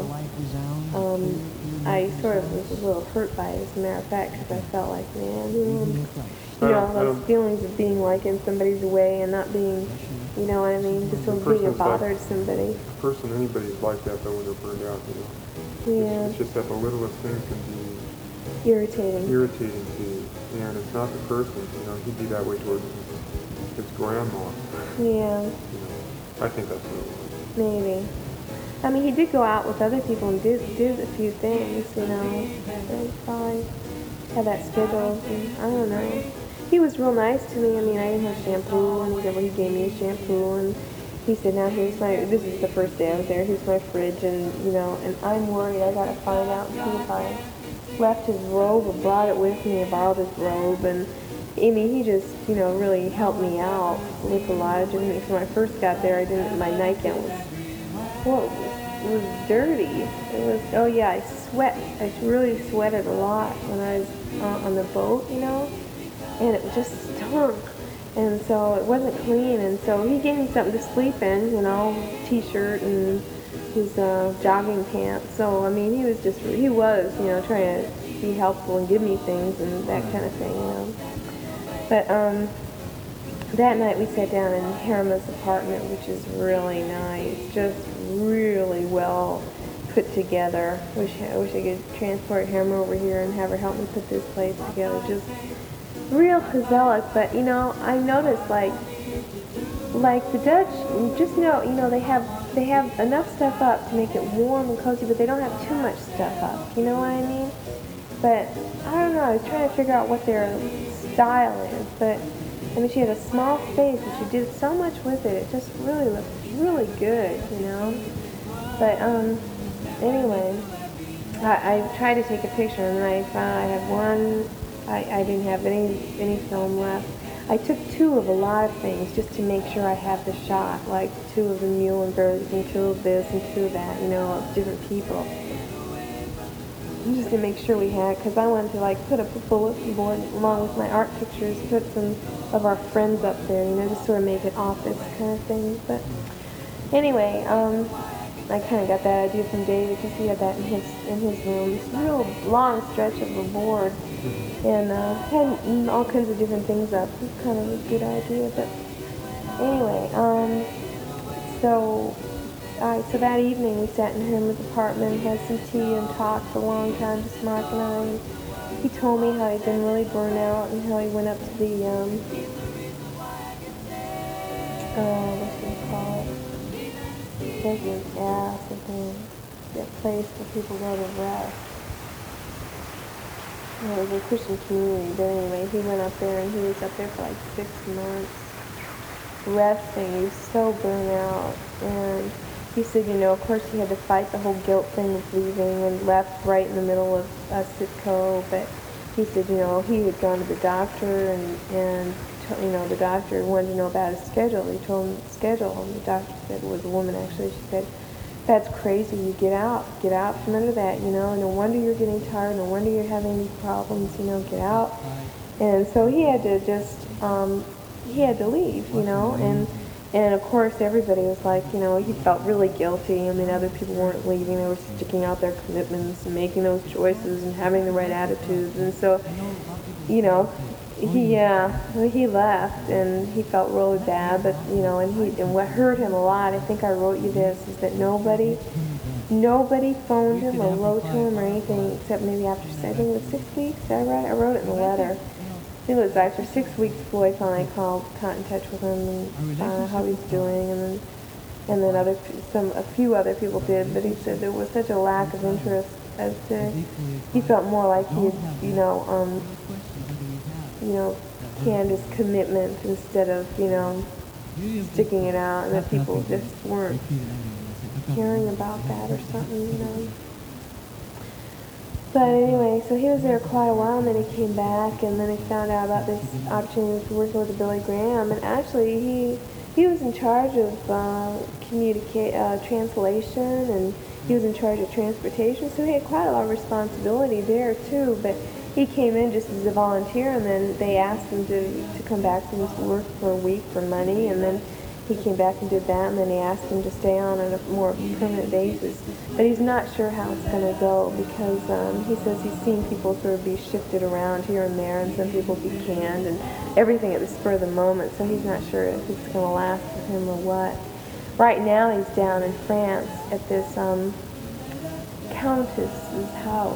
Speaker 2: Um, I sort of was a little hurt by it, as a matter of fact, because I felt like, man, you know, you know, those feelings of being like in somebody's way and not being, you know what I mean, just sort of being a bother to somebody.
Speaker 1: A person, anybody's like that though when they're burned out, you know.
Speaker 2: Yeah.
Speaker 1: It's, it's just that the littlest thing can be
Speaker 2: Irritating.
Speaker 1: irritating to you, and it's not the person, you know. He'd be that way towards his, his grandma.
Speaker 2: Yeah.
Speaker 1: You know, I think that's what it was.
Speaker 2: Maybe. I mean, he did go out with other people and did did a few things, you know. So probably had that schedule. And I don't know. He was real nice to me. I mean, I didn't have shampoo, and he said, well, he gave me a shampoo, and he said, now here's my, this is the first day I was there, here's my fridge, and, you know, and I'm worried. I got to find out and see if I left his robe or brought it with me or borrowed his robe. And I mean, he just, you know, really helped me out with a lot of different things. When I first got there, I didn't, my nightgown was, whoa, it was dirty. It was, oh yeah, I sweat. I really sweated a lot when I was uh, on the boat, you know, and it just stunk. And so it wasn't clean, and so he gave me something to sleep in, you know, t-shirt and his uh, jogging pants. So, I mean, he was just, he was, you know, trying to be helpful and give me things and that kind of thing, you know. But um, that night we sat down in Herma's apartment, which is really nice, just really well put together. Wish I wish I could transport Herma over here and have her help me put this place together. Just real Gezellig. But you know, I noticed like like the Dutch, just know, you know, they have they have enough stuff up to make it warm and cozy, but they don't have too much stuff up. You know what I mean? But I don't know. I was trying to figure out what their style is, but I mean, she had a small space and she did so much with it. It just really looked really good, you know. But um, anyway, I, I tried to take a picture and then I found I had one. I, I didn't have any any film left. I took two of a lot of things just to make sure I have the shot, like two of the Muhlenbergs and two of this and two of that, you know, of different people. Just to make sure we had, because I wanted to like put up a bulletin board along with my art pictures, put some of our friends up there, you know, just sort of make it office kind of thing. But anyway, um, I kind of got that idea from David because he had that in his in his room. This real long stretch of a board, and uh, had all kinds of different things up. It was kind of a good idea. But anyway, um, so. Alright, so that evening we sat in Herman's apartment, had some tea and talked for a long time, just Mark and I. And he told me how he'd been really burnt out and how he went up to the, um, uh, what should we call it? Desert, yeah, something. a place where people go to rest. You know, it was a Christian community, but anyway, he went up there and he was up there for like six months resting. He was so burnt out, and he said, you know, of course he had to fight the whole guilt thing of leaving and left right in the middle of uh, Sitco, but he said, you know, he had gone to the doctor and, and you know, the doctor wanted to know about his schedule. He told him the schedule, and the doctor said, it was a woman actually, she said, that's crazy, you get out, get out from under that, you know, no wonder you're getting tired, no wonder you're having these problems, you know, get out. And so he had to just, um, he had to leave, you know, and And of course, everybody was like, you know, he felt really guilty. I mean, other people weren't leaving; they were sticking out their commitments and making those choices and having the right attitudes. And so, you know, he uh, he left, and he felt really bad. But you know, and he and what hurt him a lot, I think I wrote you this, is that nobody, nobody phoned him or wrote to him or anything except maybe after I think it was six weeks. I wrote I wrote it in the letter. I think it was after six weeks Floyd finally called, got in touch with him and found out how he's doing, and then and then other some a few other people did, but he said there was such a lack of interest as to he felt more like he had, you know, um, you know, canned his commitment instead of, you know, sticking it out, and that people just weren't caring about that or something, you know. But anyway, so he was there quite a while, and then he came back, and then he found out about this opportunity to work with Billy Graham, and actually he he was in charge of uh, communica- uh, translation, and he was in charge of transportation, so he had quite a lot of responsibility there too, but he came in just as a volunteer, and then they asked him to, to come back from his work for a week for money, and then he came back and did that, and then he asked him to stay on on a more permanent basis. But he's not sure how it's going to go, because um, he says he's seen people sort of be shifted around here and there, and some people be canned, and everything at the spur of the moment, so he's not sure if it's going to last for him or what. Right now he's down in France at this um, countess's house,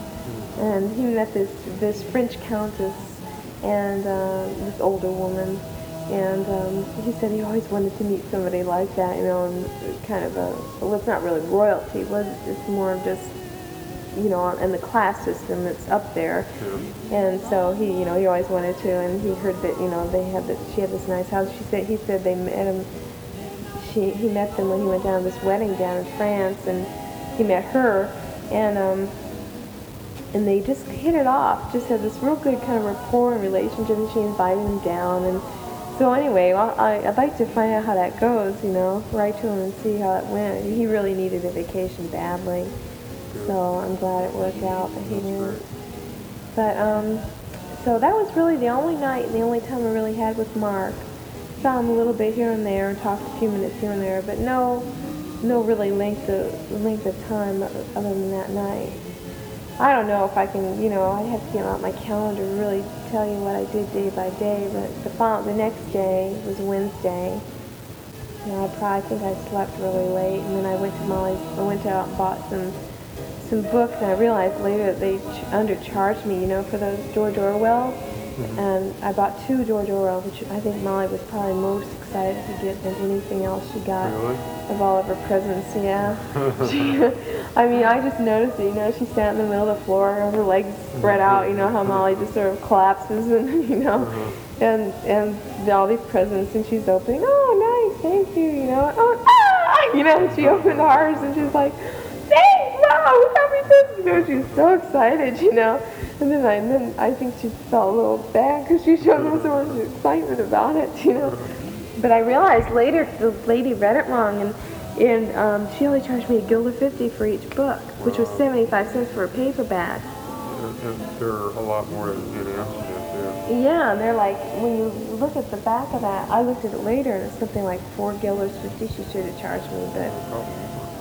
Speaker 2: and he met this, this French countess and uh, this older woman. And um, he said he always wanted to meet somebody like that, you know, and kind of a, well, it's not really royalty, was it? It's more of just, you know, in the class system that's up there. Yeah. And so he, you know, he always wanted to, and he heard that, you know, they had that, she had this nice house. She said, he said they met him, she, he met them when he went down to this wedding down in France, and he met her, and, um, and they just hit it off, just had this real good kind of rapport and relationship, and she invited him down, and so anyway, well, I, I'd like to find out how that goes, you know, write to him and see how it went. He really needed a vacation badly, so I'm glad it worked out that he did. But, um, so that was really the only night and the only time I really had with Mark. Saw him a little bit here and there and talked a few minutes here and there, but no, no really length of, length of time other than that night. I don't know if I can, you know, I have to get out my calendar to really tell you what I did day by day, but the follow, the next day was Wednesday. You know, I probably think I slept really late, and then I went to Molly's, I went out and bought some some books, and I realized later that they ch- undercharged me, you know, for those George Orwell. Mm-hmm. And I bought two George Orwell, which I think Molly was probably most excited to get than anything else she got.
Speaker 1: Really?
Speaker 2: Of all of her presents, yeah. she, I mean, I just noticed it, you know, she sat in the middle of the floor, her legs spread out, you know, how Molly just sort of collapses, and, you know, uh-huh. and and all these presents, and she's opening, oh, nice, thank you, you know, oh, ah, you know, and she opened hers, and she's like, thanks, Mom, we got me this, you know, she was so excited, you know. And then I, and then I think she felt a little bad because she showed me so much excitement about it, you know. But I realized later the lady read it wrong, and and um, she only charged me a guilder fifty for each book, which was seventy-five cents for a paperback.
Speaker 1: And, and there are a lot more in Amsterdam too.
Speaker 2: Yeah, and they're like, when you look at the back of that, I looked at it later, and it's something like four guilders fifty. She should have charged me, but.
Speaker 1: Oh.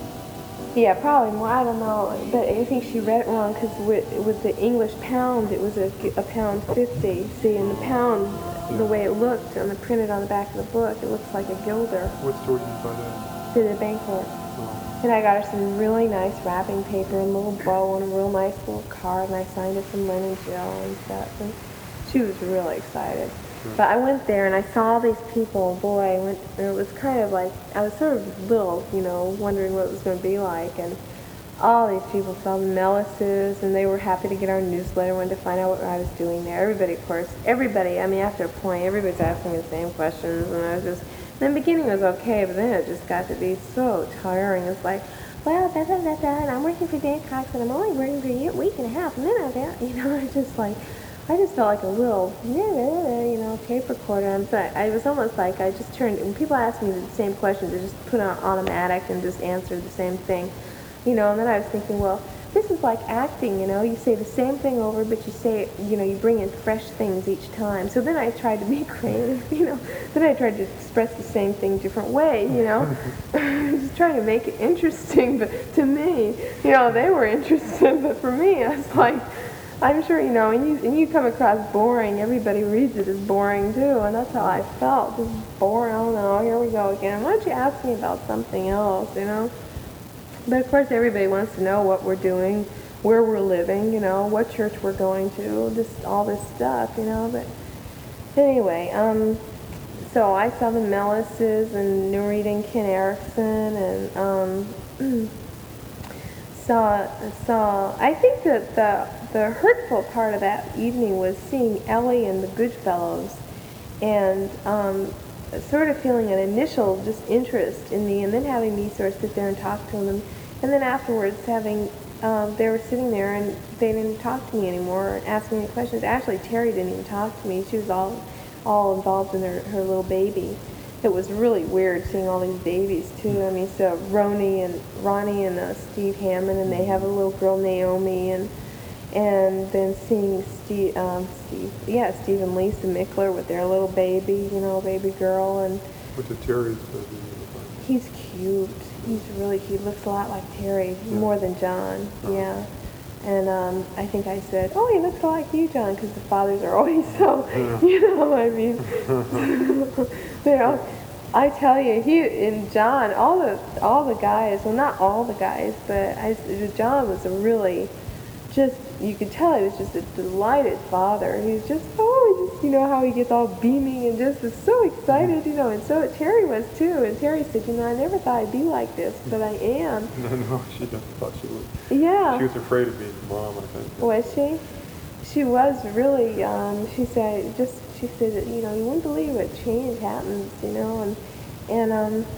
Speaker 2: Yeah, probably more. I don't know, but I think she read it wrong because with, with the English pound, it was a, a pound fifty. See, in the pound, the way it looked on the printed on the back of the book, it looks like a guilder.
Speaker 1: What store did you buy that?
Speaker 2: To the Bancourt. Oh. And I got her some really nice wrapping paper and a little bow and a real nice little card, and I signed her some linen gel and stuff. And she was really excited. But I went there and I saw all these people. Boy, I went, it was kind of like, I was sort of little, you know, wondering what it was going to be like. And all these people saw the Mellises, and they were happy to get our newsletter, wanted to find out what I was doing there. Everybody, of course, everybody, I mean, after a point, everybody's asking the same questions, and I was just, in the beginning it was okay, but then it just got to be so tiring. It's like, well, da da da da, and I'm working for Dan Cox, and I'm only working for a week and a half, and then I'll get, you know, I just like, I just felt like a little, you know, tape recorder. I'm sorry. I was almost like I just turned, when people asked me the same questions, I just put on automatic and just answered the same thing, you know, and then I was thinking, well, this is like acting, you know, you say the same thing over, but you say it, you know, you bring in fresh things each time. So then I tried to be creative, you know, then I tried to express the same thing different way, you know, just trying to make it interesting, but to me, you know, they were interested, but for me, I was like, I'm sure, you know, and you, and you come across boring, everybody reads it as boring too, and that's how I felt, just boring, oh no, here we go again. Why don't you ask me about something else, you know? But of course everybody wants to know what we're doing, where we're living, you know, what church we're going to, just all this stuff, you know, but anyway, um, so I saw the Mellises and Norita and Ken Erickson, and, um, saw, saw, I think that the, the hurtful part of that evening was seeing Ellie and the Goodfellows, and um, sort of feeling an initial just interest in me, and then having me sort of sit there and talk to them, and then afterwards having, um, they were sitting there and they didn't talk to me anymore or ask me any questions. Actually, Terry didn't even talk to me. She was all, all involved in her, her little baby. It was really weird seeing all these babies too. I mean, so Ronnie and Ronnie and uh, Steve Hammond, and they have a little girl Naomi, and and then seeing Steve, um, Steve, yeah, Steve and Lisa Mickler with their little baby, you know, baby girl, and
Speaker 1: What's the Terry's baby?
Speaker 2: he's cute. He's really cute. Looks a lot like Terry,
Speaker 1: Yeah.
Speaker 2: more than John. Yeah. And um, I think I said, oh, he looks like you, John, because the fathers are always so, you know, I mean, you know, I tell you, he and John, all the all the guys, well, not all the guys, but I, John was a really, just, you could tell he was just a delighted father. He was just, oh, just, you know, how he gets all beaming and just was so excited, you know, and so Terry was too. And Terry said, you know, I never thought I'd be like this, but I am.
Speaker 1: No, no, she never thought she would.
Speaker 2: Yeah.
Speaker 1: She was afraid of being a mom, I think.
Speaker 2: Was she? She was really, um, she said, just, she said, you know, you wouldn't believe what change happens, you know, and, and, um,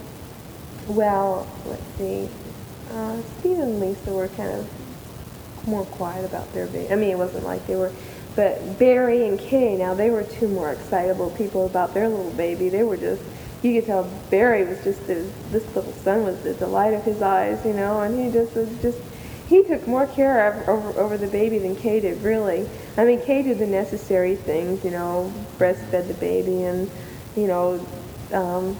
Speaker 2: well, let's see, uh, Steve and Lisa were kind of more quiet about their baby. I mean, it wasn't like they were, but Barry and Kay, now they were two more excitable people about their little baby. They were just, you could tell Barry was just, the, this little son was the delight of his eyes, you know, and he just was just, he took more care of, over, over the baby than Kay did, really. I mean, Kay did the necessary things, you know, breastfed the baby and, you know, um,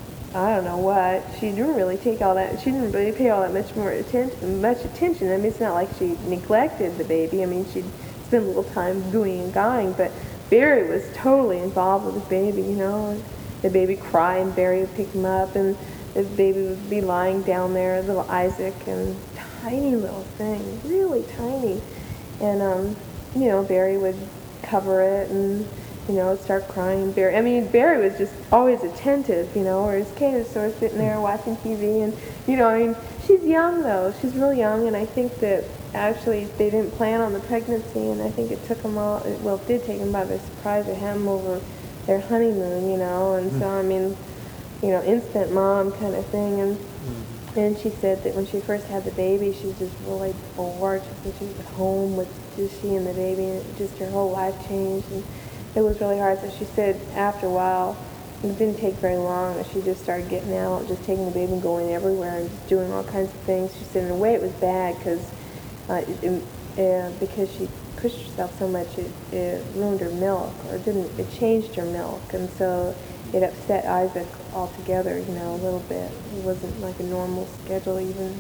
Speaker 2: I don't know what. She didn't really take all that, she didn't really pay all that much more attention, much attention. I mean, it's not like she neglected the baby. I mean, she'd spend a little time gooing and guying, but Barry was totally involved with the baby, you know. And the baby cried, and Barry would pick him up, and the baby would be lying down there, little Isaac, and tiny little thing, really tiny. And, um, you know, Barry would cover it and, you know, start crying. Barry, I mean, Barry was just always attentive, you know, whereas Kay was sort of sitting there watching T V, and, you know, I mean, she's young, though. She's really young, and I think that actually they didn't plan on the pregnancy, and I think it took them all, well, it did take them by surprise to have them over their honeymoon, you know, and so, I mean, you know, instant mom kind of thing, and and she said that when she first had the baby, she was just really bored. She said she was at home with just she and the baby, and it, just her whole life changed, and it was really hard. So she said after a while, it didn't take very long, that she just started getting out, just taking the baby and going everywhere and just doing all kinds of things. She said in a way it was bad because uh, it, uh, because she pushed herself so much, it, it ruined her milk, or didn't, it changed her milk, and so it upset Isaac altogether, you know, a little bit. It wasn't like a normal schedule even.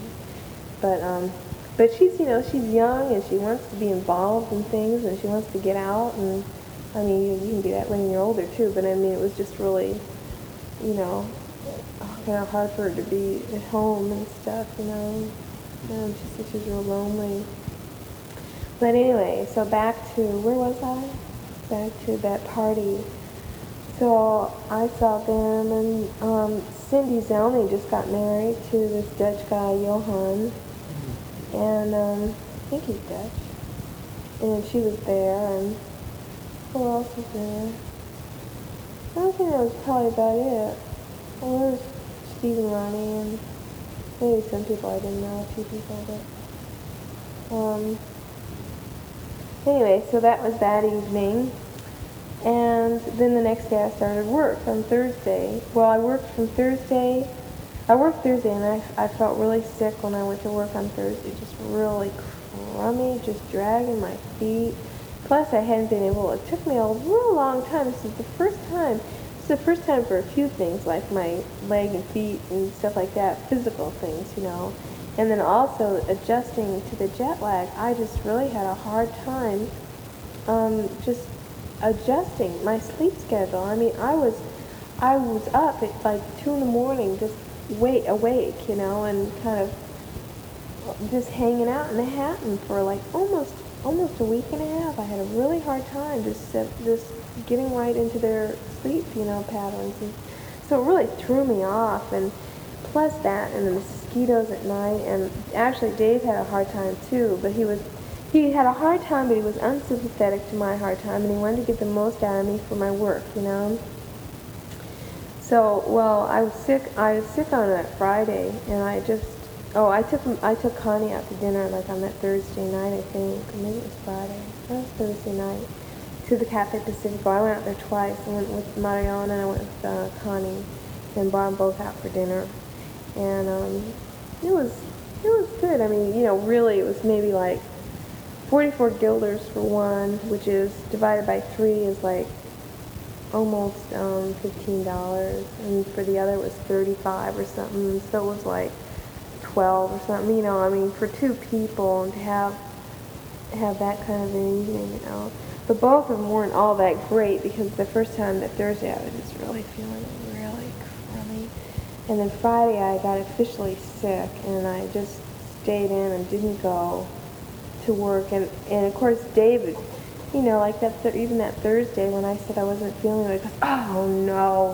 Speaker 2: But um, but she's, you know, she's young and she wants to be involved in things and she wants to get out. And I mean, you, you can be that when you're older too. But I mean, it was just really, you know, kind of hard for her to be at home and stuff, you know. Um, she said she was real lonely. But anyway, so back to, where was I? Back to that party. So I saw them, and um, Cindy Zelny just got married to this Dutch guy, Johan. and um, I think he's Dutch. And she was there, and who else was there? I think that was probably about it. Well, there was Steve and Ronnie, and maybe some people I didn't know, a few people, but um, anyway, so that was that evening. And then the next day I started work on Thursday. Well, I worked from Thursday. I worked Thursday, and I, I felt really sick when I went to work on Thursday, just really crummy, just dragging my feet. Plus, I hadn't been able, it took me a real long time. This is the first time, this is the first time for a few things, like my leg and feet and stuff like that, physical things, you know. And then also adjusting to the jet lag. I just really had a hard time um, just adjusting my sleep schedule. I mean, I was, I was up at like two in the morning, just wait awake, you know, and kind of just hanging out in Manhattan for like almost almost a week and a half. I had a really hard time just just getting right into their sleep, you know, patterns, and so it really threw me off. And plus that, and the mosquitoes at night, and actually Dave had a hard time too, but he was he had a hard time, but he was unsympathetic to my hard time, and he wanted to get the most out of me for my work, you know. So, well, I was sick. I was sick on that Friday, and I just, oh, I took I took Connie out to dinner like on that Thursday night, I think, or maybe it was Friday. That was Thursday night, to the Cafe Pacifico. I went out there twice. I went with Mariana and I went with uh, Connie, and brought them both out for dinner, and um, it was it was good. I mean, you know, really, it was maybe like forty-four guilders for one, which is divided by three is like almost um, fifteen dollars, and for the other it was thirty-five or something, so it was like twelve or something, you know. I mean, for two people, and to have have that kind of an evening, you know. But both of them weren't all that great, because the first time, that Thursday, I was just really feeling really crummy, and then Friday I got officially sick, and I just stayed in and didn't go to work, and, and of course David, you know, like that, th even that Thursday when I said I wasn't feeling it, goes, oh no,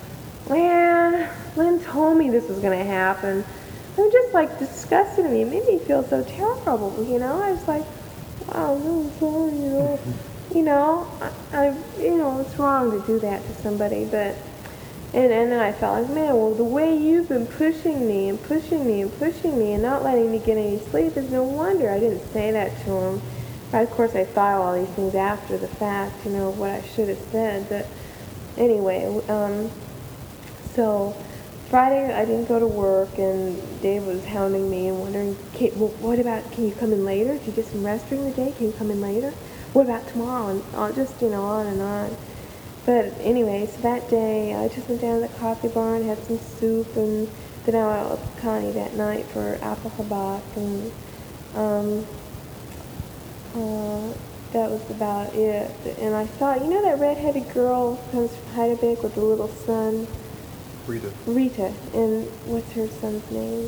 Speaker 2: Lynn, Lynn told me this was going to happen. I'm just like disgusted at me. It made me feel so terrible, you know. I was like, wow, I'm sorry, you know. You know, I, I, you know, it's wrong to do that to somebody, but, and, and then I felt like, man, well, the way you've been pushing me and pushing me and pushing me and not letting me get any sleep is no wonder. I didn't say that to him. Of course, I thought all these things after the fact, you know, what I should have said. But anyway, um, so Friday I didn't go to work, and Dave was hounding me and wondering, okay, well, what about, can you come in later? If you get some rest during the day, can you come in later? What about tomorrow? And uh, just, you know, on and on. But anyway, so that day I just went down to the coffee bar and had some soup, and then I went out with Connie that night for apple habak, and um, Uh, that was about it. And I thought, you know that red-headed girl who comes from Heidelberg with the little son?
Speaker 1: Rita.
Speaker 2: Rita. And what's her son's name?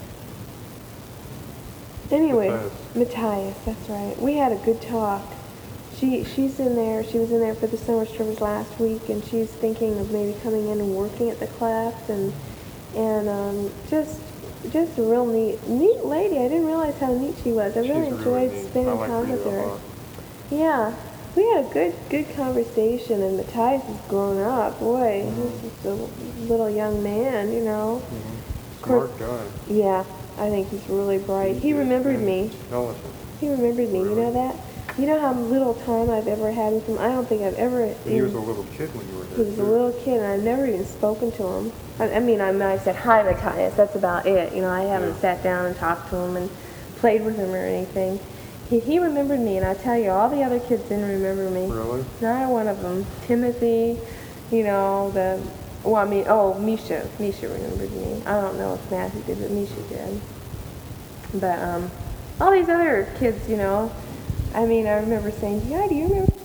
Speaker 2: Anyway,
Speaker 1: Matthias.
Speaker 2: Matthias, that's right. We had a good talk. She she's in there. She was in there for the summer strippers last week, and she's thinking of maybe coming in and working at the class, and and um, just just a real neat neat lady. I didn't realize how neat she was. I really
Speaker 1: She's
Speaker 2: enjoyed
Speaker 1: really neat.
Speaker 2: spending
Speaker 1: I like
Speaker 2: time with
Speaker 1: Rita a
Speaker 2: her.
Speaker 1: lot.
Speaker 2: Yeah, we had a good good conversation, and Matthias has grown up. Boy,
Speaker 1: Mhm.
Speaker 2: he's just a little young man, you know.
Speaker 1: Mm-hmm.
Speaker 2: Of course-
Speaker 1: Smart guy.
Speaker 2: Yeah, I think he's really bright. He
Speaker 1: He's
Speaker 2: remembered me.
Speaker 1: intelligent.
Speaker 2: He remembered me. You know
Speaker 1: Really?
Speaker 2: that? You know how little time I've ever had with him? I don't think I've ever...
Speaker 1: And he was a
Speaker 2: even-
Speaker 1: little kid when you were
Speaker 2: He
Speaker 1: there,
Speaker 2: was a
Speaker 1: too.
Speaker 2: little kid, and I've never even spoken to him. I, I mean, I, I said, hi, Matthias. That's about it. You know, I haven't
Speaker 1: Yeah.
Speaker 2: sat down and talked to him and played with him or anything. He, he remembered me, and I tell you, all the other kids didn't remember me.
Speaker 1: Really?
Speaker 2: Not one of them. Timothy, you know, the... Well, I mean, oh, Misha. Misha remembered me. I don't know if Matthew did, but Misha did. But, um, all these other kids, you know, I mean, I remember saying, yeah, do you remember